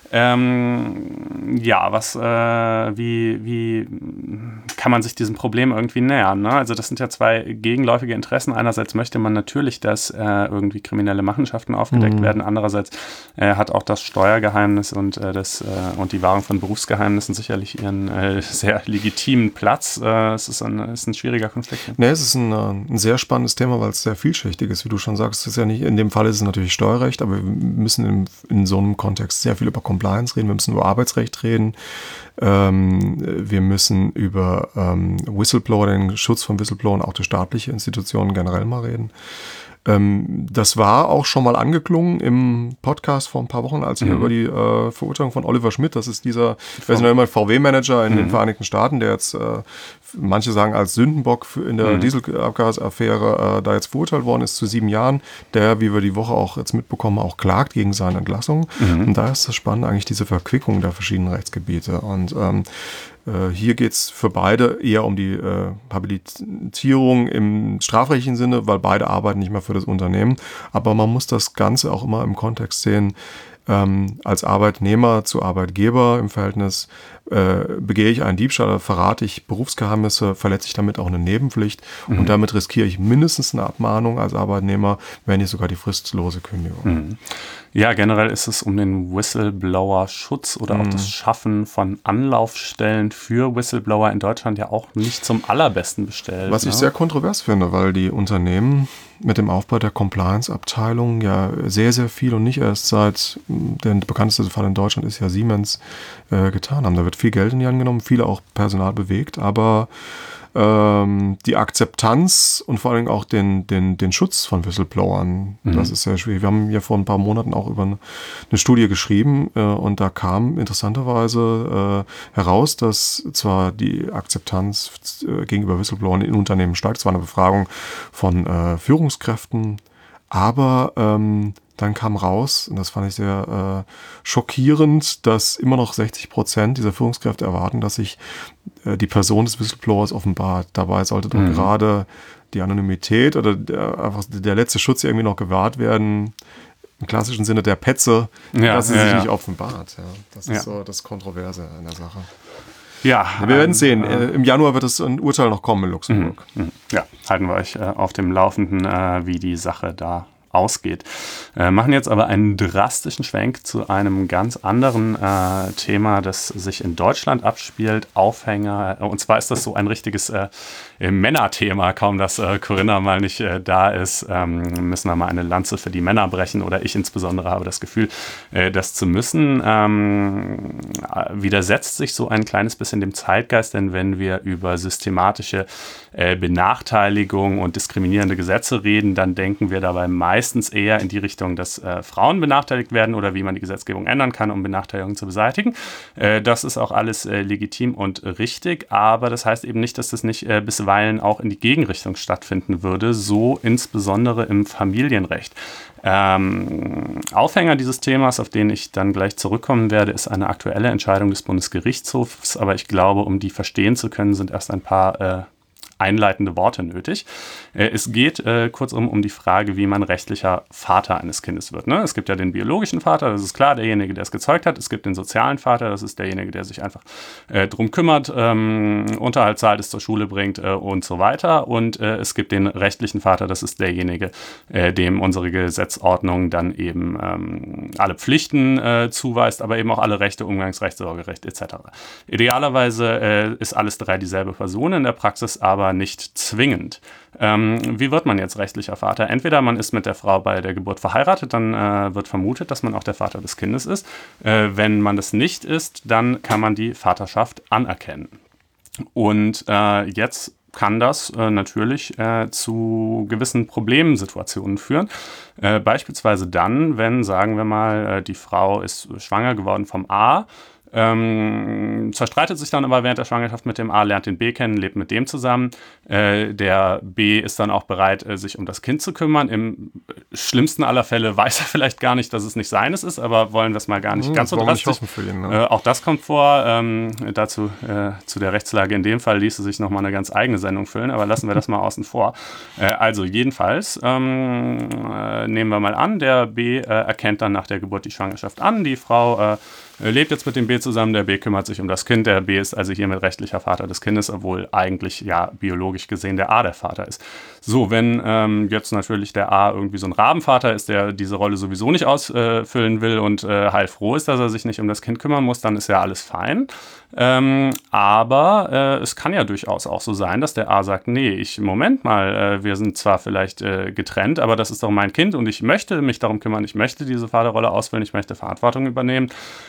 Ähm, ja, was, äh, wie, wie kann man sich diesem Problem irgendwie nähern? Ne? Also das sind ja zwei gegenläufige Interessen. Einerseits möchte man natürlich, dass äh, irgendwie kriminelle Machenschaften aufgedeckt mhm. werden. Andererseits äh, hat auch das Steuergeheimnis und, äh, das, äh, und die Wahrung von Berufsgeheimnissen sicherlich ihren äh, sehr legitimen Platz. Äh, es ist ein, ist ein schwieriger Konflikt. Nee, es ist ein, ein sehr spannendes Thema, weil es sehr vielschichtig ist, wie du schon sagst. Es ist ja nicht, in dem Fall ist es natürlich Steuerrecht, aber wir müssen in, in so einem Kontext sehr viel über Compliance reden, wir müssen über Arbeitsrecht reden, ähm, wir müssen über ähm, Whistleblower, den Schutz von Whistleblowern, auch durch staatliche Institutionen generell mal reden. Ähm, das war auch schon mal angeklungen im Podcast vor ein paar Wochen, als wir mhm. über die äh, Verurteilung von Oliver Schmidt, das ist dieser, ich weiß nicht immer, V W-Manager in mhm. den Vereinigten Staaten, der jetzt, äh, manche sagen als Sündenbock für in der mhm. Dieselabgasaffäre äh, da jetzt verurteilt worden ist zu sieben Jahren, der, wie wir die Woche auch jetzt mitbekommen, auch klagt gegen seine Entlassung. Mhm. Und da ist das Spannende eigentlich diese Verquickung der verschiedenen Rechtsgebiete. Und ähm, hier geht es für beide eher um die äh, Habilitierung im strafrechtlichen Sinne, weil beide arbeiten nicht mehr für das Unternehmen. Aber man muss das Ganze auch immer im Kontext sehen, ähm, als Arbeitnehmer zu Arbeitgeber im Verhältnis, äh, begehe ich einen Diebstahl, verrate ich Berufsgeheimnisse, verletze ich damit auch eine Nebenpflicht mhm. und damit riskiere ich mindestens eine Abmahnung als Arbeitnehmer, wenn nicht sogar die fristlose Kündigung. Mhm. Ja, generell ist es um den Whistleblower-Schutz oder auch das Schaffen von Anlaufstellen für Whistleblower in Deutschland ja auch nicht zum allerbesten bestellt. Was ne? ich sehr kontrovers finde, weil die Unternehmen mit dem Aufbau der Compliance-Abteilung ja sehr, sehr viel und nicht erst seit, der bekannteste Fall in Deutschland ist ja Siemens, äh, getan haben. Da wird viel Geld in die Hand genommen, viele auch Personal bewegt, aber ähm, die Akzeptanz und vor allem auch den, den, den Schutz von Whistleblowern, mhm. das ist sehr schwierig. Wir haben ja vor ein paar Monaten auch über eine, eine Studie geschrieben äh, und da kam interessanterweise äh, heraus, dass zwar die Akzeptanz äh, gegenüber Whistleblowern in Unternehmen steigt, es war eine Befragung von äh, Führungskräften, aber ähm, dann kam raus, und das fand ich sehr äh, schockierend, dass immer noch sechzig Prozent dieser Führungskräfte erwarten, dass sich äh, die Person des Whistleblowers offenbart. Dabei sollte doch mhm. gerade die Anonymität oder der, einfach der letzte Schutz irgendwie noch gewahrt werden, im klassischen Sinne der Petze, ja, dass sie ja, sich ja. nicht offenbart. Ja, das ist ja. so das Kontroverse an der Sache. Ja, wir werden sehen. Äh, Im Januar wird es ein Urteil noch kommen in Luxemburg. Mhm. Ja, halten wir euch äh, auf dem Laufenden, äh, wie die Sache da ausgeht. Äh, machen jetzt aber einen drastischen Schwenk zu einem ganz anderen äh, Thema, das sich in Deutschland abspielt, Aufhänger. Und zwar ist das so ein richtiges äh, Männerthema, kaum dass äh, Corinna mal nicht äh, da ist, ähm, müssen wir mal eine Lanze für die Männer brechen oder ich insbesondere habe das Gefühl, äh, das zu müssen. Ähm, widersetzt sich so ein kleines bisschen dem Zeitgeist, denn wenn wir über systematische äh, Benachteiligung und diskriminierende Gesetze reden, dann denken wir dabei meistens meistens eher in die Richtung, dass äh, Frauen benachteiligt werden oder wie man die Gesetzgebung ändern kann, um Benachteiligung zu beseitigen. Äh, das ist auch alles äh, legitim und richtig, aber das heißt eben nicht, dass das nicht äh, bisweilen auch in die Gegenrichtung stattfinden würde, so insbesondere im Familienrecht. Ähm, Aufhänger dieses Themas, auf den ich dann gleich zurückkommen werde, ist eine aktuelle Entscheidung des Bundesgerichtshofs, aber ich glaube, um die verstehen zu können, sind erst ein paar äh, einleitende Worte nötig. Es geht äh, kurzum um die Frage, wie man rechtlicher Vater eines Kindes wird. Ne? Es gibt ja den biologischen Vater, das ist klar, derjenige, der es gezeugt hat. Es gibt den sozialen Vater, das ist derjenige, der sich einfach äh, drum kümmert, ähm, Unterhalt zahlt, es zur Schule bringt äh, und so weiter. Und äh, es gibt den rechtlichen Vater, das ist derjenige, äh, dem unsere Gesetzordnung dann eben ähm, alle Pflichten äh, zuweist, aber eben auch alle Rechte, Umgangsrecht, Sorgerecht et cetera. Idealerweise äh, ist alles drei dieselbe Person, in der Praxis aber nicht zwingend. Ähm, wie wird man jetzt rechtlicher Vater? Entweder man ist mit der Frau bei der Geburt verheiratet, dann äh, wird vermutet, dass man auch der Vater des Kindes ist. Äh, wenn man das nicht ist, dann kann man die Vaterschaft anerkennen. Und äh, jetzt kann das äh, natürlich äh, zu gewissen Problemsituationen führen. Äh, beispielsweise dann, wenn, sagen wir mal, äh, die Frau ist schwanger geworden vom A, Ähm, zerstreitet sich dann aber während der Schwangerschaft mit dem A, lernt den B kennen, lebt mit dem zusammen. Äh, der B ist dann auch bereit, äh, sich um das Kind zu kümmern. Im schlimmsten aller Fälle weiß er vielleicht gar nicht, dass es nicht seines ist, aber wollen wir es mal gar nicht hm, ganz so drastisch. Nicht hoffen für ihn, ne? äh, auch das kommt vor. Ähm, dazu äh, zu der Rechtslage in dem Fall ließe sich nochmal eine ganz eigene Sendung füllen, aber lassen wir das mal außen vor. Äh, also jedenfalls ähm, äh, nehmen wir mal an, der B äh, erkennt dann nach der Geburt die Schwangerschaft an. Die Frau äh, lebt jetzt mit dem B zusammen, der B kümmert sich um das Kind, der B ist also hiermit rechtlicher Vater des Kindes, obwohl eigentlich ja biologisch gesehen der A der Vater ist. So, wenn ähm, jetzt natürlich der A irgendwie so ein Rabenvater ist, der diese Rolle sowieso nicht ausfüllen will und äh, heilfroh ist, dass er sich nicht um das Kind kümmern muss, dann ist ja alles fein. Ähm, aber äh, es kann ja durchaus auch so sein, dass der A sagt, nee, ich, Moment mal, äh, wir sind zwar vielleicht äh, getrennt, aber das ist doch mein Kind und ich möchte mich darum kümmern, ich möchte diese Vaterrolle ausfüllen, ich möchte Verantwortung übernehmen.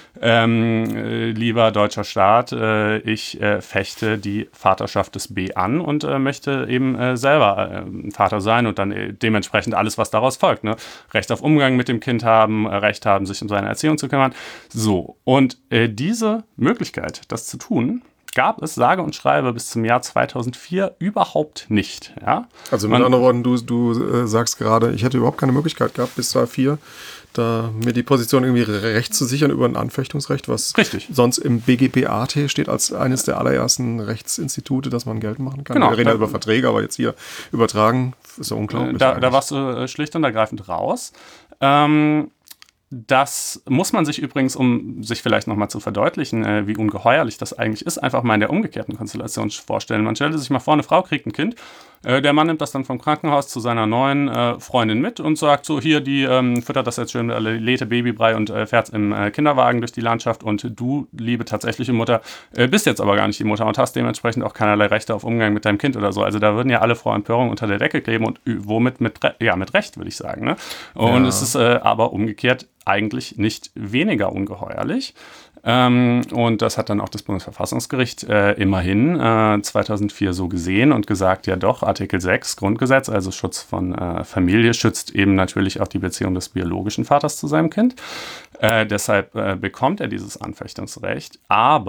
Ähm, äh, lieber deutscher Staat, äh, ich äh, fechte die Vaterschaft des B an und äh, möchte eben äh, selber äh, Vater sein und dann äh, dementsprechend alles, was daraus folgt. Ne? Recht auf Umgang mit dem Kind haben, äh, Recht haben, sich um seine Erziehung zu kümmern. So, und äh, diese Möglichkeit, das zu tun, gab es, sage und schreibe, bis zum Jahr zweitausendvier überhaupt nicht. Ja? Also mit Man, anderen Worten, du, du äh, sagst gerade, ich hätte überhaupt keine Möglichkeit gehabt, bis zweitausendvier da mir die Position irgendwie recht zu sichern über ein Anfechtungsrecht, was richtig. sonst im B G B A T steht als eines der allerersten Rechtsinstitute, das man geltend machen kann. Genau, Wir reden ja über Verträge, aber jetzt hier übertragen, ist ja unglaublich. Da, da warst du äh, schlicht und ergreifend raus. Ähm, Das muss man sich übrigens, um sich vielleicht nochmal zu verdeutlichen, äh, wie ungeheuerlich das eigentlich ist, einfach mal in der umgekehrten Konstellation vorstellen. Man stellt sich mal vor, eine Frau kriegt ein Kind, äh, der Mann nimmt das dann vom Krankenhaus zu seiner neuen äh, Freundin mit und sagt so, hier, die ähm, füttert das jetzt schön mit Lete Babybrei und äh, fährt im äh, Kinderwagen durch die Landschaft und du, liebe tatsächliche Mutter, äh, bist jetzt aber gar nicht die Mutter und hast dementsprechend auch keinerlei Rechte auf Umgang mit deinem Kind oder so. Also da würden ja alle vor Empörung unter der Decke kleben und womit mit, ja, mit Recht, würde ich sagen. Ne? Und ja. Es ist äh, aber umgekehrt eigentlich nicht weniger ungeheuerlich. Ähm, und das hat dann auch das Bundesverfassungsgericht äh, immerhin äh, zweitausendvier so gesehen und gesagt, ja doch, Artikel sechs Grundgesetz, also Schutz von äh, Familie, schützt eben natürlich auch die Beziehung des biologischen Vaters zu seinem Kind. Äh, deshalb äh, bekommt er dieses Anfechtungsrecht.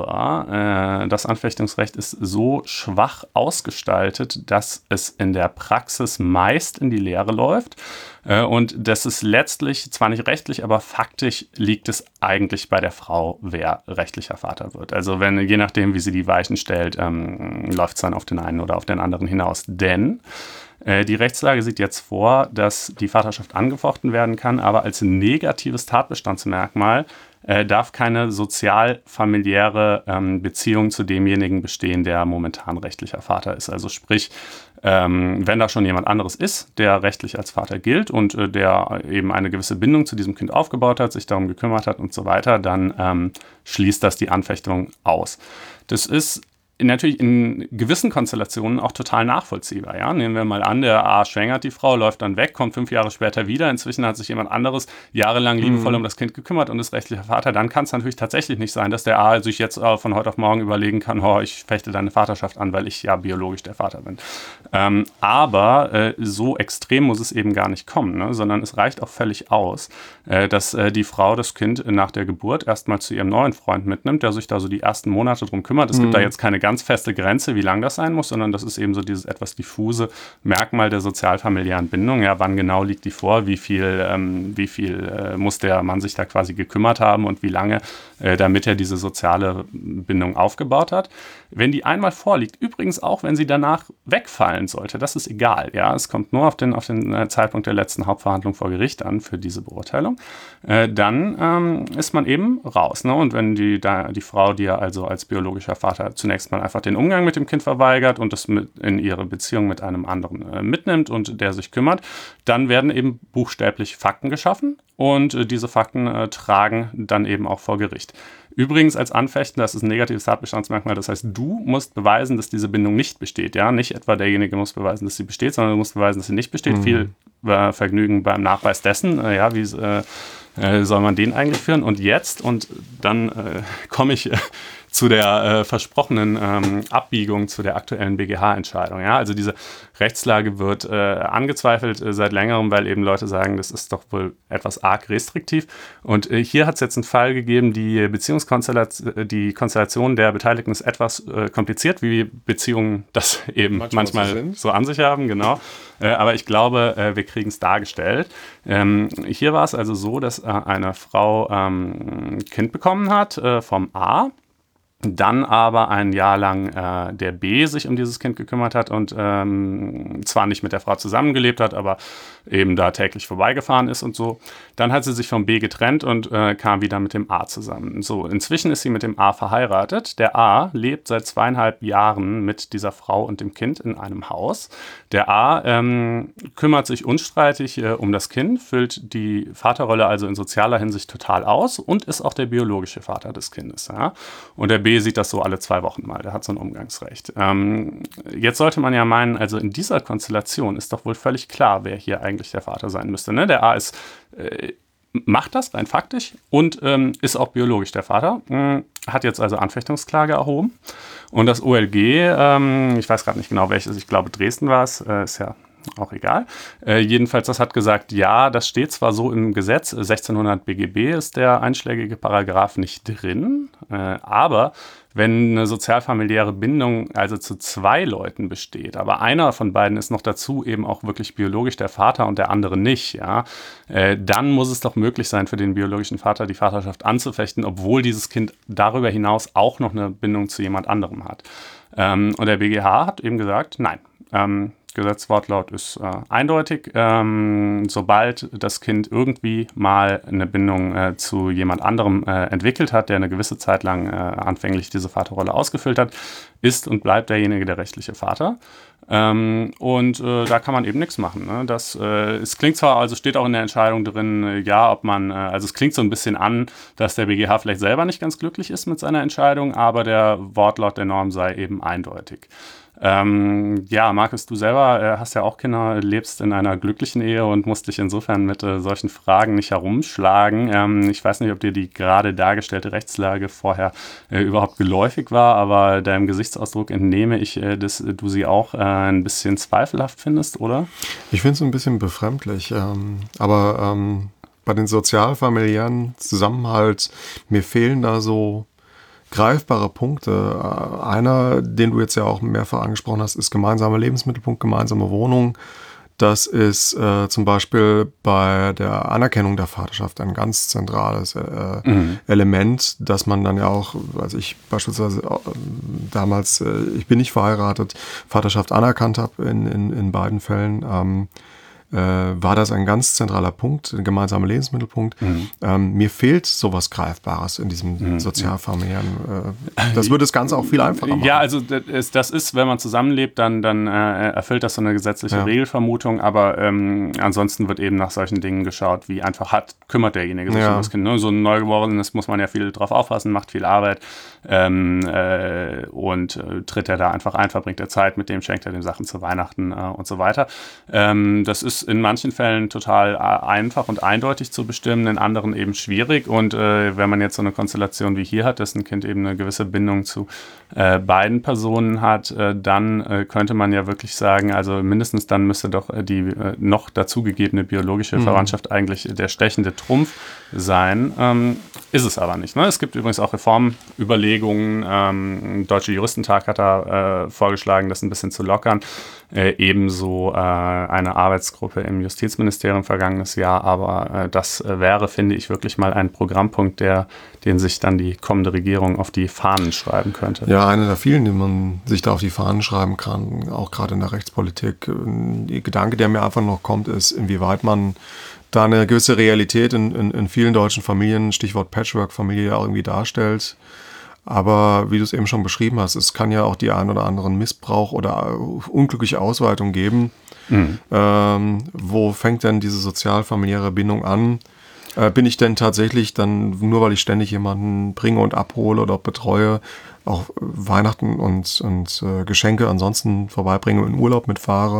Aber äh, das Anfechtungsrecht ist so schwach ausgestaltet, dass es in der Praxis meist in die Leere läuft. Äh, und das ist letztlich, zwar nicht rechtlich, aber faktisch liegt es eigentlich bei der Frau, wer rechtlicher Vater wird. Also wenn, je nachdem, wie sie die Weichen stellt, ähm, läuft es dann auf den einen oder auf den anderen hinaus. Denn die Rechtslage sieht jetzt vor, dass die Vaterschaft angefochten werden kann, aber als negatives Tatbestandsmerkmal äh, darf keine sozial-familiäre ähm, Beziehung zu demjenigen bestehen, der momentan rechtlicher Vater ist. Also sprich, ähm, wenn da schon jemand anderes ist, der rechtlich als Vater gilt und äh, der eben eine gewisse Bindung zu diesem Kind aufgebaut hat, sich darum gekümmert hat und so weiter, dann ähm, schließt das die Anfechtung aus. Das ist natürlich in gewissen Konstellationen auch total nachvollziehbar. Ja? Nehmen wir mal an, der A schwängert die Frau, läuft dann weg, kommt fünf Jahre später wieder. Inzwischen hat sich jemand anderes jahrelang liebevoll mhm. um das Kind gekümmert und ist rechtlicher Vater. Dann kann es natürlich tatsächlich nicht sein, dass der A sich jetzt äh, von heute auf morgen überlegen kann, oh, ich fechte deine Vaterschaft an, weil ich ja biologisch der Vater bin. Ähm, aber äh, so extrem muss es eben gar nicht kommen, ne? Sondern es reicht auch völlig aus, äh, dass äh, die Frau das Kind nach der Geburt erstmal zu ihrem neuen Freund mitnimmt, der sich da so die ersten Monate drum kümmert. Es mhm. gibt da jetzt keine ganz feste Grenze, wie lang das sein muss, sondern das ist eben so dieses etwas diffuse Merkmal der sozialfamiliären Bindung. Ja, wann genau liegt die vor? Wie viel, ähm, wie viel äh, muss der Mann sich da quasi gekümmert haben und wie lange, äh, damit er diese soziale Bindung aufgebaut hat? Wenn die einmal vorliegt, übrigens auch, wenn sie danach wegfallen sollte, das ist egal. Ja, es kommt nur auf den, auf den äh, Zeitpunkt der letzten Hauptverhandlung vor Gericht an für diese Beurteilung. Äh, dann ähm, ist man eben raus. Ne? Und wenn die, da, die Frau, die ja also als biologischer Vater zunächst mal einfach den Umgang mit dem Kind verweigert und das mit in ihre Beziehung mit einem anderen äh, mitnimmt und der sich kümmert, dann werden eben buchstäblich Fakten geschaffen und äh, diese Fakten äh, tragen dann eben auch vor Gericht. Übrigens als Anfechten, das ist ein negatives Tatbestandsmerkmal, das heißt, du musst beweisen, dass diese Bindung nicht besteht. Ja, nicht etwa derjenige muss beweisen, dass sie besteht, sondern du musst beweisen, dass sie nicht besteht. Mhm. Viel äh, Vergnügen beim Nachweis dessen. Äh, ja, wie äh, äh, soll man den eigentlich führen? Und jetzt, und dann äh, komme ich äh, zu der äh, versprochenen ähm, Abbiegung zu der aktuellen B G H-Entscheidung. Ja? Also diese Rechtslage wird äh, angezweifelt äh, seit längerem, weil eben Leute sagen, das ist doch wohl etwas arg restriktiv. Und äh, hier hat es jetzt einen Fall gegeben, die Beziehungskonstellation, die Konstellation der Beteiligten ist etwas äh, kompliziert, wie Beziehungen das eben manchmal, manchmal so an sich haben, genau. Äh, aber ich glaube, äh, wir kriegen es dargestellt. Ähm, hier war es also so, dass äh, eine Frau ähm, ein Kind bekommen hat äh, vom A, dann aber ein Jahr lang äh, der B sich um dieses Kind gekümmert hat und ähm, zwar nicht mit der Frau zusammengelebt hat, aber eben da täglich vorbeigefahren ist und so. Dann hat sie sich vom B getrennt und äh, kam wieder mit dem A zusammen. So, inzwischen ist sie mit dem A verheiratet. Der A lebt seit zweieinhalb Jahren mit dieser Frau und dem Kind in einem Haus. Der A ähm, kümmert sich unstreitig äh, um das Kind, füllt die Vaterrolle also in sozialer Hinsicht total aus und ist auch der biologische Vater des Kindes. Ja? Und der B sieht das so alle zwei Wochen mal. Der hat so ein Umgangsrecht. Ähm, jetzt sollte man ja meinen, also in dieser Konstellation ist doch wohl völlig klar, wer hier eigentlich der Vater sein müsste. Ne? Der A ist, äh, macht das rein faktisch und ähm, ist auch biologisch der Vater. Äh, hat jetzt also Anfechtungsklage erhoben. Und das O L G, ähm, ich weiß gerade nicht genau welches, ich glaube Dresden war es, äh, ist ja auch egal. Äh, jedenfalls, das hat gesagt, ja, das steht zwar so im Gesetz, sechzehnhundert B G B ist der einschlägige Paragraph nicht drin, äh, aber wenn eine sozialfamiliäre Bindung also zu zwei Leuten besteht, aber einer von beiden ist noch dazu eben auch wirklich biologisch der Vater und der andere nicht, ja, äh, dann muss es doch möglich sein, für den biologischen Vater die Vaterschaft anzufechten, obwohl dieses Kind darüber hinaus auch noch eine Bindung zu jemand anderem hat. Ähm, und der B G H hat eben gesagt, nein, ähm, Gesetzwortlaut ist äh, eindeutig. Ähm, sobald das Kind irgendwie mal eine Bindung äh, zu jemand anderem äh, entwickelt hat, der eine gewisse Zeit lang äh, anfänglich diese Vaterrolle ausgefüllt hat, ist und bleibt derjenige der rechtliche Vater. Ähm, und äh, da kann man eben nichts machen. Ne? Das, äh, es klingt zwar, also steht auch in der Entscheidung drin, äh, ja, ob man, äh, also es klingt so ein bisschen an, dass der B G H vielleicht selber nicht ganz glücklich ist mit seiner Entscheidung, aber der Wortlaut der Norm sei eben eindeutig. Ähm, ja, Markus, du selber äh, hast ja auch Kinder, lebst in einer glücklichen Ehe und musst dich insofern mit äh, solchen Fragen nicht herumschlagen. Ähm, ich weiß nicht, ob dir die gerade dargestellte Rechtslage vorher äh, überhaupt geläufig war, aber deinem Gesichtsausdruck entnehme ich, äh, dass du sie auch äh, ein bisschen zweifelhaft findest, oder? Ich finde es ein bisschen befremdlich, ähm, aber ähm, bei den sozialfamiliären Zusammenhalt, mir fehlen da so greifbare Punkte. Einer, den du jetzt ja auch mehrfach angesprochen hast, ist gemeinsamer Lebensmittelpunkt, gemeinsame Wohnung. Das ist äh, zum Beispiel bei der Anerkennung der Vaterschaft ein ganz zentrales äh, mhm. Element, dass man dann ja auch, also ich beispielsweise äh, damals, äh, ich bin nicht verheiratet, Vaterschaft anerkannt habe in, in, in beiden Fällen, ähm, Äh, war das ein ganz zentraler Punkt, ein gemeinsamer Lebensmittelpunkt. Mhm. Ähm, mir fehlt sowas Greifbares in diesem mhm. sozialfamiliären. Äh, das würde das Ganze auch viel einfacher machen. Ja, also das ist, das ist wenn man zusammenlebt, dann, dann äh, erfüllt das so eine gesetzliche ja. Regelvermutung, aber ähm, ansonsten wird eben nach solchen Dingen geschaut, wie einfach hat, kümmert derjenige sich ja. um das Kind. Ne? So ein Neugeborenes muss man ja viel drauf aufpassen, macht viel Arbeit ähm, äh, und äh, tritt er da einfach ein, verbringt er Zeit mit dem, schenkt er dem Sachen zu Weihnachten äh, und so weiter. Ähm, das ist in manchen Fällen total einfach und eindeutig zu bestimmen, in anderen eben schwierig. Und äh, wenn man jetzt so eine Konstellation wie hier hat, dass ein Kind eben eine gewisse Bindung zu äh, beiden Personen hat, äh, dann äh, könnte man ja wirklich sagen, also mindestens dann müsste doch äh, die äh, noch dazugegebene biologische mhm. Verwandtschaft eigentlich der stechende Trumpf sein. Ähm, ist es aber nicht. Ne? Es gibt übrigens auch Reformüberlegungen. Ähm, Deutsche Juristentag hat da äh, vorgeschlagen, das ein bisschen zu lockern. Äh, ebenso äh, eine Arbeitsgruppe im Justizministerium vergangenes Jahr, aber äh, das äh, wäre, finde ich, wirklich mal ein Programmpunkt, der, den sich dann die kommende Regierung auf die Fahnen schreiben könnte. Ja, einer der vielen, den man sich da auf die Fahnen schreiben kann, auch gerade in der Rechtspolitik. Der Gedanke, der mir einfach noch kommt, ist, inwieweit man da eine gewisse Realität in, in, in vielen deutschen Familien, Stichwort Patchwork-Familie, irgendwie darstellt. Aber wie du es eben schon beschrieben hast, es kann ja auch die ein oder anderen Missbrauch oder unglückliche Ausweitung geben. Mhm. Ähm, wo fängt denn diese sozial-familiäre Bindung an? Äh, bin ich denn tatsächlich dann, nur weil ich ständig jemanden bringe und abhole oder betreue, auch Weihnachten und, und äh, Geschenke ansonsten vorbeibringe und in Urlaub mitfahre?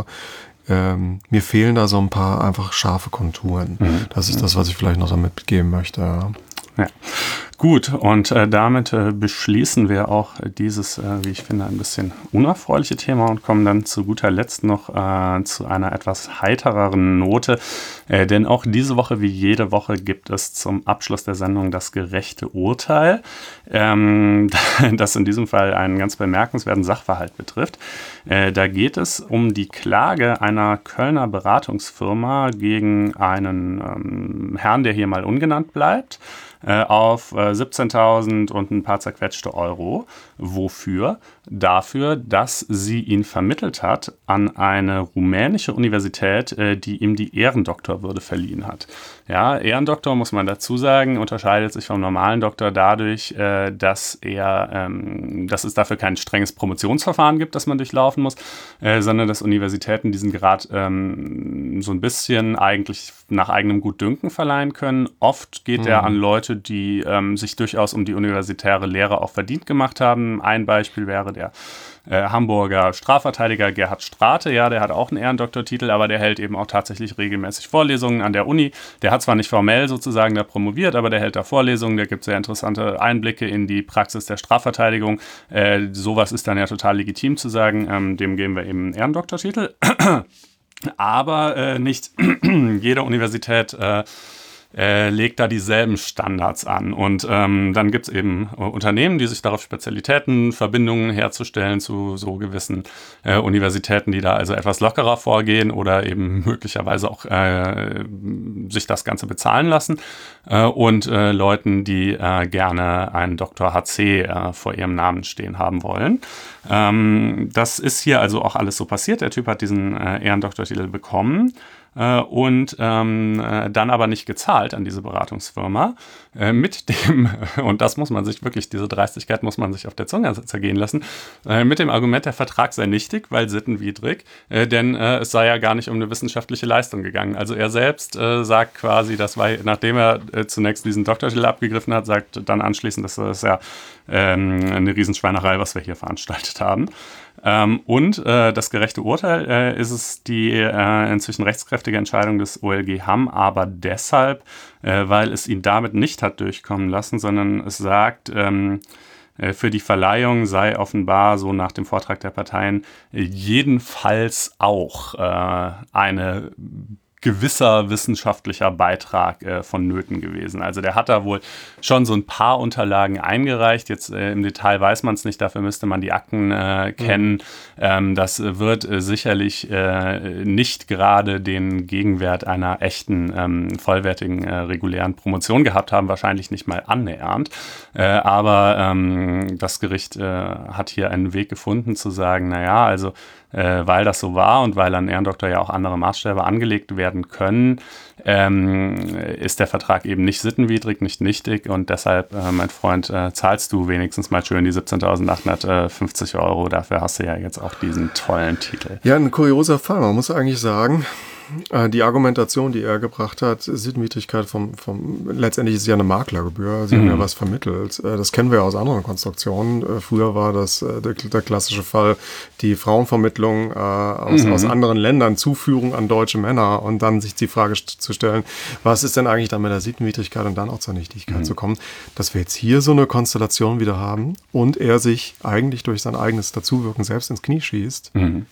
Ähm, mir fehlen da so ein paar einfach scharfe Konturen. Mhm. Das ist das, was ich vielleicht noch damit mitgeben möchte. Ja. Ja. Gut, und äh, damit äh, beschließen wir auch dieses, äh, wie ich finde, ein bisschen unerfreuliche Thema und kommen dann zu guter Letzt noch äh, zu einer etwas heitereren Note. Äh, denn auch diese Woche, wie jede Woche, gibt es zum Abschluss der Sendung das gerechte Urteil, ähm, das in diesem Fall einen ganz bemerkenswerten Sachverhalt betrifft. Äh, da geht es um die Klage einer Kölner Beratungsfirma gegen einen ähm, Herrn, der hier mal ungenannt bleibt, auf siebzehntausend und ein paar zerquetschte Euro. Wofür? Dafür, dass sie ihn vermittelt hat an eine rumänische Universität, die ihm die Ehrendoktorwürde verliehen hat. Ja, Ehrendoktor, muss man dazu sagen, unterscheidet sich vom normalen Doktor dadurch, dass er, dass es dafür kein strenges Promotionsverfahren gibt, das man durchlaufen muss, sondern dass Universitäten diesen Grad so ein bisschen eigentlich nach eigenem Gutdünken verleihen können. Oft geht mhm. er an Leute, die ähm, sich durchaus um die universitäre Lehre auch verdient gemacht haben. Ein Beispiel wäre der äh, Hamburger Strafverteidiger Gerhard Strate. Ja, der hat auch einen Ehrendoktortitel, aber der hält eben auch tatsächlich regelmäßig Vorlesungen an der Uni. Der hat zwar nicht formell sozusagen da promoviert, aber der hält da Vorlesungen. Der gibt sehr interessante Einblicke in die Praxis der Strafverteidigung. Äh, sowas ist dann ja total legitim zu sagen. Ähm, dem geben wir eben einen Ehrendoktortitel. Aber äh, nicht jede Universität äh, äh, legt da dieselben Standards an. Und ähm, dann gibt es eben äh, Unternehmen, die sich darauf Spezialitäten, Verbindungen herzustellen zu so gewissen äh, Universitäten, die da also etwas lockerer vorgehen oder eben möglicherweise auch äh, sich das Ganze bezahlen lassen. Äh, und äh, Leuten, die äh, gerne einen Doktor H C äh, vor ihrem Namen stehen haben wollen. Ähm, das ist hier also auch alles so passiert. Der Typ hat diesen äh, Ehrendoktortitel bekommen. Und ähm, dann aber nicht gezahlt an diese Beratungsfirma äh, mit dem, und das muss man sich wirklich, diese Dreistigkeit muss man sich auf der Zunge zergehen lassen, äh, mit dem Argument, der Vertrag sei nichtig, weil sittenwidrig, äh, denn äh, es sei ja gar nicht um eine wissenschaftliche Leistung gegangen. Also er selbst äh, sagt quasi, das war, nachdem er äh, zunächst diesen Doktortitel abgegriffen hat, sagt dann anschließend, das ist ja ähm, eine Riesenschweinerei, was wir hier veranstaltet haben. Ähm, und äh, das gerechte Urteil äh, ist es die äh, inzwischen rechtskräftige Entscheidung des O L G Hamm, aber deshalb, äh, weil es ihn damit nicht hat durchkommen lassen, sondern es sagt, ähm, äh, für die Verleihung sei offenbar, so nach dem Vortrag der Parteien, äh, jedenfalls auch äh, eine gewisser wissenschaftlicher Beitrag äh, vonnöten gewesen. Also der hat da wohl schon so ein paar Unterlagen eingereicht. Jetzt äh, im Detail weiß man es nicht, dafür müsste man die Akten äh, kennen. Mhm. Ähm, das wird äh, sicherlich äh, nicht gerade den Gegenwert einer echten, ähm, vollwertigen, äh, regulären Promotion gehabt haben, wahrscheinlich nicht mal annähernd. Äh, aber ähm, das Gericht äh, hat hier einen Weg gefunden zu sagen, naja, also Äh, weil das so war und weil an Ehrendoktor ja auch andere Maßstäbe angelegt werden können, ähm, ist der Vertrag eben nicht sittenwidrig, nicht nichtig und deshalb, äh, mein Freund, äh, zahlst du wenigstens mal schön die siebzehntausendachthundertfünfzig Euro. Dafür hast du ja jetzt auch diesen tollen Titel. Ja, ein kurioser Fall. Man muss eigentlich sagen, die Argumentation, die er gebracht hat, Sittenwidrigkeit vom, vom, letztendlich ist es ja eine Maklergebühr, sie mhm. haben ja was vermittelt. Das kennen wir ja aus anderen Konstruktionen. Früher war das der, der klassische Fall, die Frauenvermittlung äh, aus, mhm. aus anderen Ländern, Zuführung an deutsche Männer und dann sich die Frage zu stellen, was ist denn eigentlich dann mit der Sittenwidrigkeit und dann auch zur Nichtigkeit mhm. zu kommen, dass wir jetzt hier so eine Konstellation wieder haben und er sich eigentlich durch sein eigenes Dazuwirken selbst ins Knie schießt. Mhm.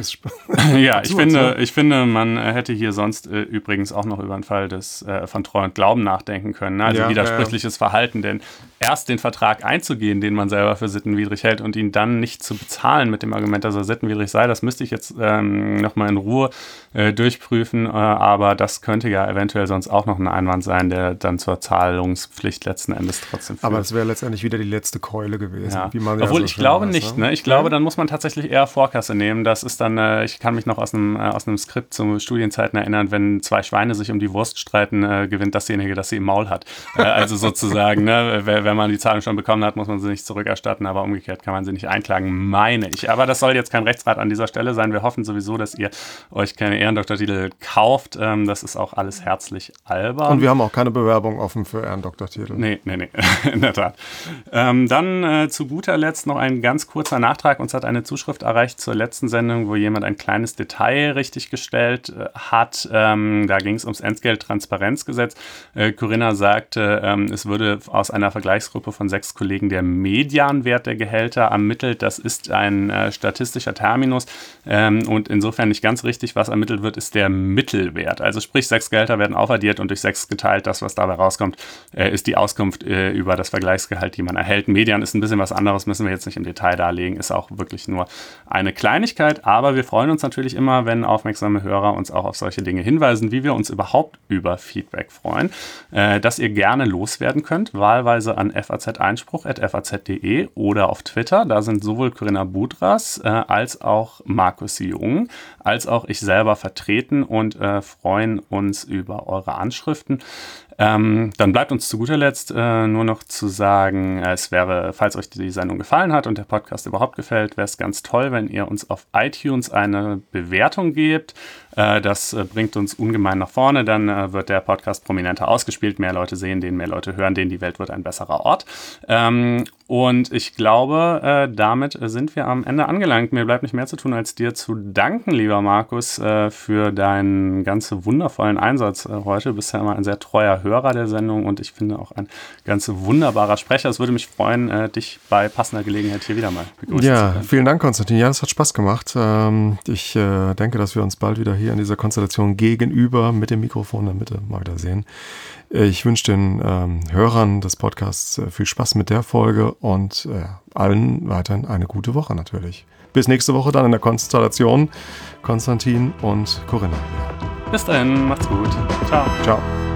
Ja, ich finde, ich finde, man hätte hier sonst äh, übrigens auch noch über den Fall des äh, von Treu und Glauben nachdenken können. Ne? Also ja, widersprüchliches ja. Verhalten, denn erst den Vertrag einzugehen, den man selber für sittenwidrig hält und ihn dann nicht zu bezahlen mit dem Argument, dass er sittenwidrig sei, das müsste ich jetzt ähm, nochmal in Ruhe äh, durchprüfen, äh, aber das könnte ja eventuell sonst auch noch ein Einwand sein, der dann zur Zahlungspflicht letzten Endes trotzdem führt. Aber das wäre letztendlich wieder die letzte Keule gewesen. Ja. Wie man Obwohl ja so ich glaube weiß, nicht, ne? ne? Ich glaube, ja. dann muss man tatsächlich eher Vorkasse nehmen. Das ist dann, äh, ich kann mich noch aus einem, äh, aus einem Skript zu Studienzeiten erinnern, wenn zwei Schweine sich um die Wurst streiten, äh, gewinnt dasjenige, das sie im Maul hat. Äh, also sozusagen, ne? wer, wenn man die Zahlung schon bekommen hat, muss man sie nicht zurückerstatten, aber umgekehrt kann man sie nicht einklagen, meine ich. Aber das soll jetzt kein Rechtsrat an dieser Stelle sein. Wir hoffen sowieso, dass ihr euch keine Ehrendoktortitel kauft. Ähm, das ist auch alles herzlich albern. Und wir haben auch keine Bewerbung offen für Ehrendoktortitel. Nee, nee, nee, in der Tat. Ähm, dann äh, zu guter Letzt noch ein ganz kurzer Nachtrag. Uns hat eine Zuschrift erreicht zur letzten Sendung, wo jemand ein kleines Detail richtig gestellt äh, hat. Ähm, da ging es ums Entgelttransparenzgesetz. Äh, Corinna sagte, ähm, es würde aus einer Vergleichsgruppe von sechs Kollegen der Medianwert der Gehälter ermittelt. Das ist ein äh, statistischer Terminus ähm, und insofern nicht ganz richtig. Was ermittelt wird, ist der Mittelwert. Also sprich, sechs Gehälter werden aufaddiert und durch sechs geteilt. Das, was dabei rauskommt, äh, ist die Auskunft äh, über das Vergleichsgehalt, die man erhält. Median ist ein bisschen was anderes, müssen wir jetzt nicht im Detail darlegen. Ist auch wirklich nur eine Kleinigkeit. Aber wir freuen uns natürlich immer, wenn aufmerksame Hörer uns auch auf solche Dinge hinweisen, wie wir uns überhaupt über Feedback freuen, äh, das ihr gerne loswerden könnt, wahlweise an faz-einspruch at faz punkt de oder auf Twitter. Da sind sowohl Corinna Budras äh, als auch Markus Jung, als auch ich selber vertreten und äh, freuen uns über eure Anschriften. Ähm, dann bleibt uns zu guter Letzt äh, nur noch zu sagen, äh, es wäre, falls euch die Sendung gefallen hat und der Podcast überhaupt gefällt, wäre es ganz toll, wenn ihr uns auf iTunes eine Bewertung gebt. Äh, das äh, bringt uns ungemein nach vorne. Dann äh, wird der Podcast prominenter ausgespielt, mehr Leute sehen den, mehr Leute hören den, die Welt wird ein besserer Ort. Ähm, und ich glaube, äh, damit sind wir am Ende angelangt. Mir bleibt nicht mehr zu tun, als dir zu danken, lieber Markus, äh, für deinen ganz wundervollen Einsatz äh, heute. Du bist ja immer ein sehr treuer Hörer der Sendung und ich finde auch ein ganz wunderbarer Sprecher. Es würde mich freuen, äh, dich bei passender Gelegenheit hier wieder mal begrüßen ja, zu können. Vielen Dank, Konstantin. Ja, es hat Spaß gemacht. Ähm, ich äh, denke, dass wir uns bald wieder hier in dieser Konstellation gegenüber mit dem Mikrofon in der Mitte mal wieder sehen. Ich wünsche den ähm, Hörern des Podcasts äh, viel Spaß mit der Folge und äh, allen weiterhin eine gute Woche natürlich. Bis nächste Woche dann in der Konstellation Konstantin und Corinna. Bis dahin, macht's gut. Ciao. Ciao.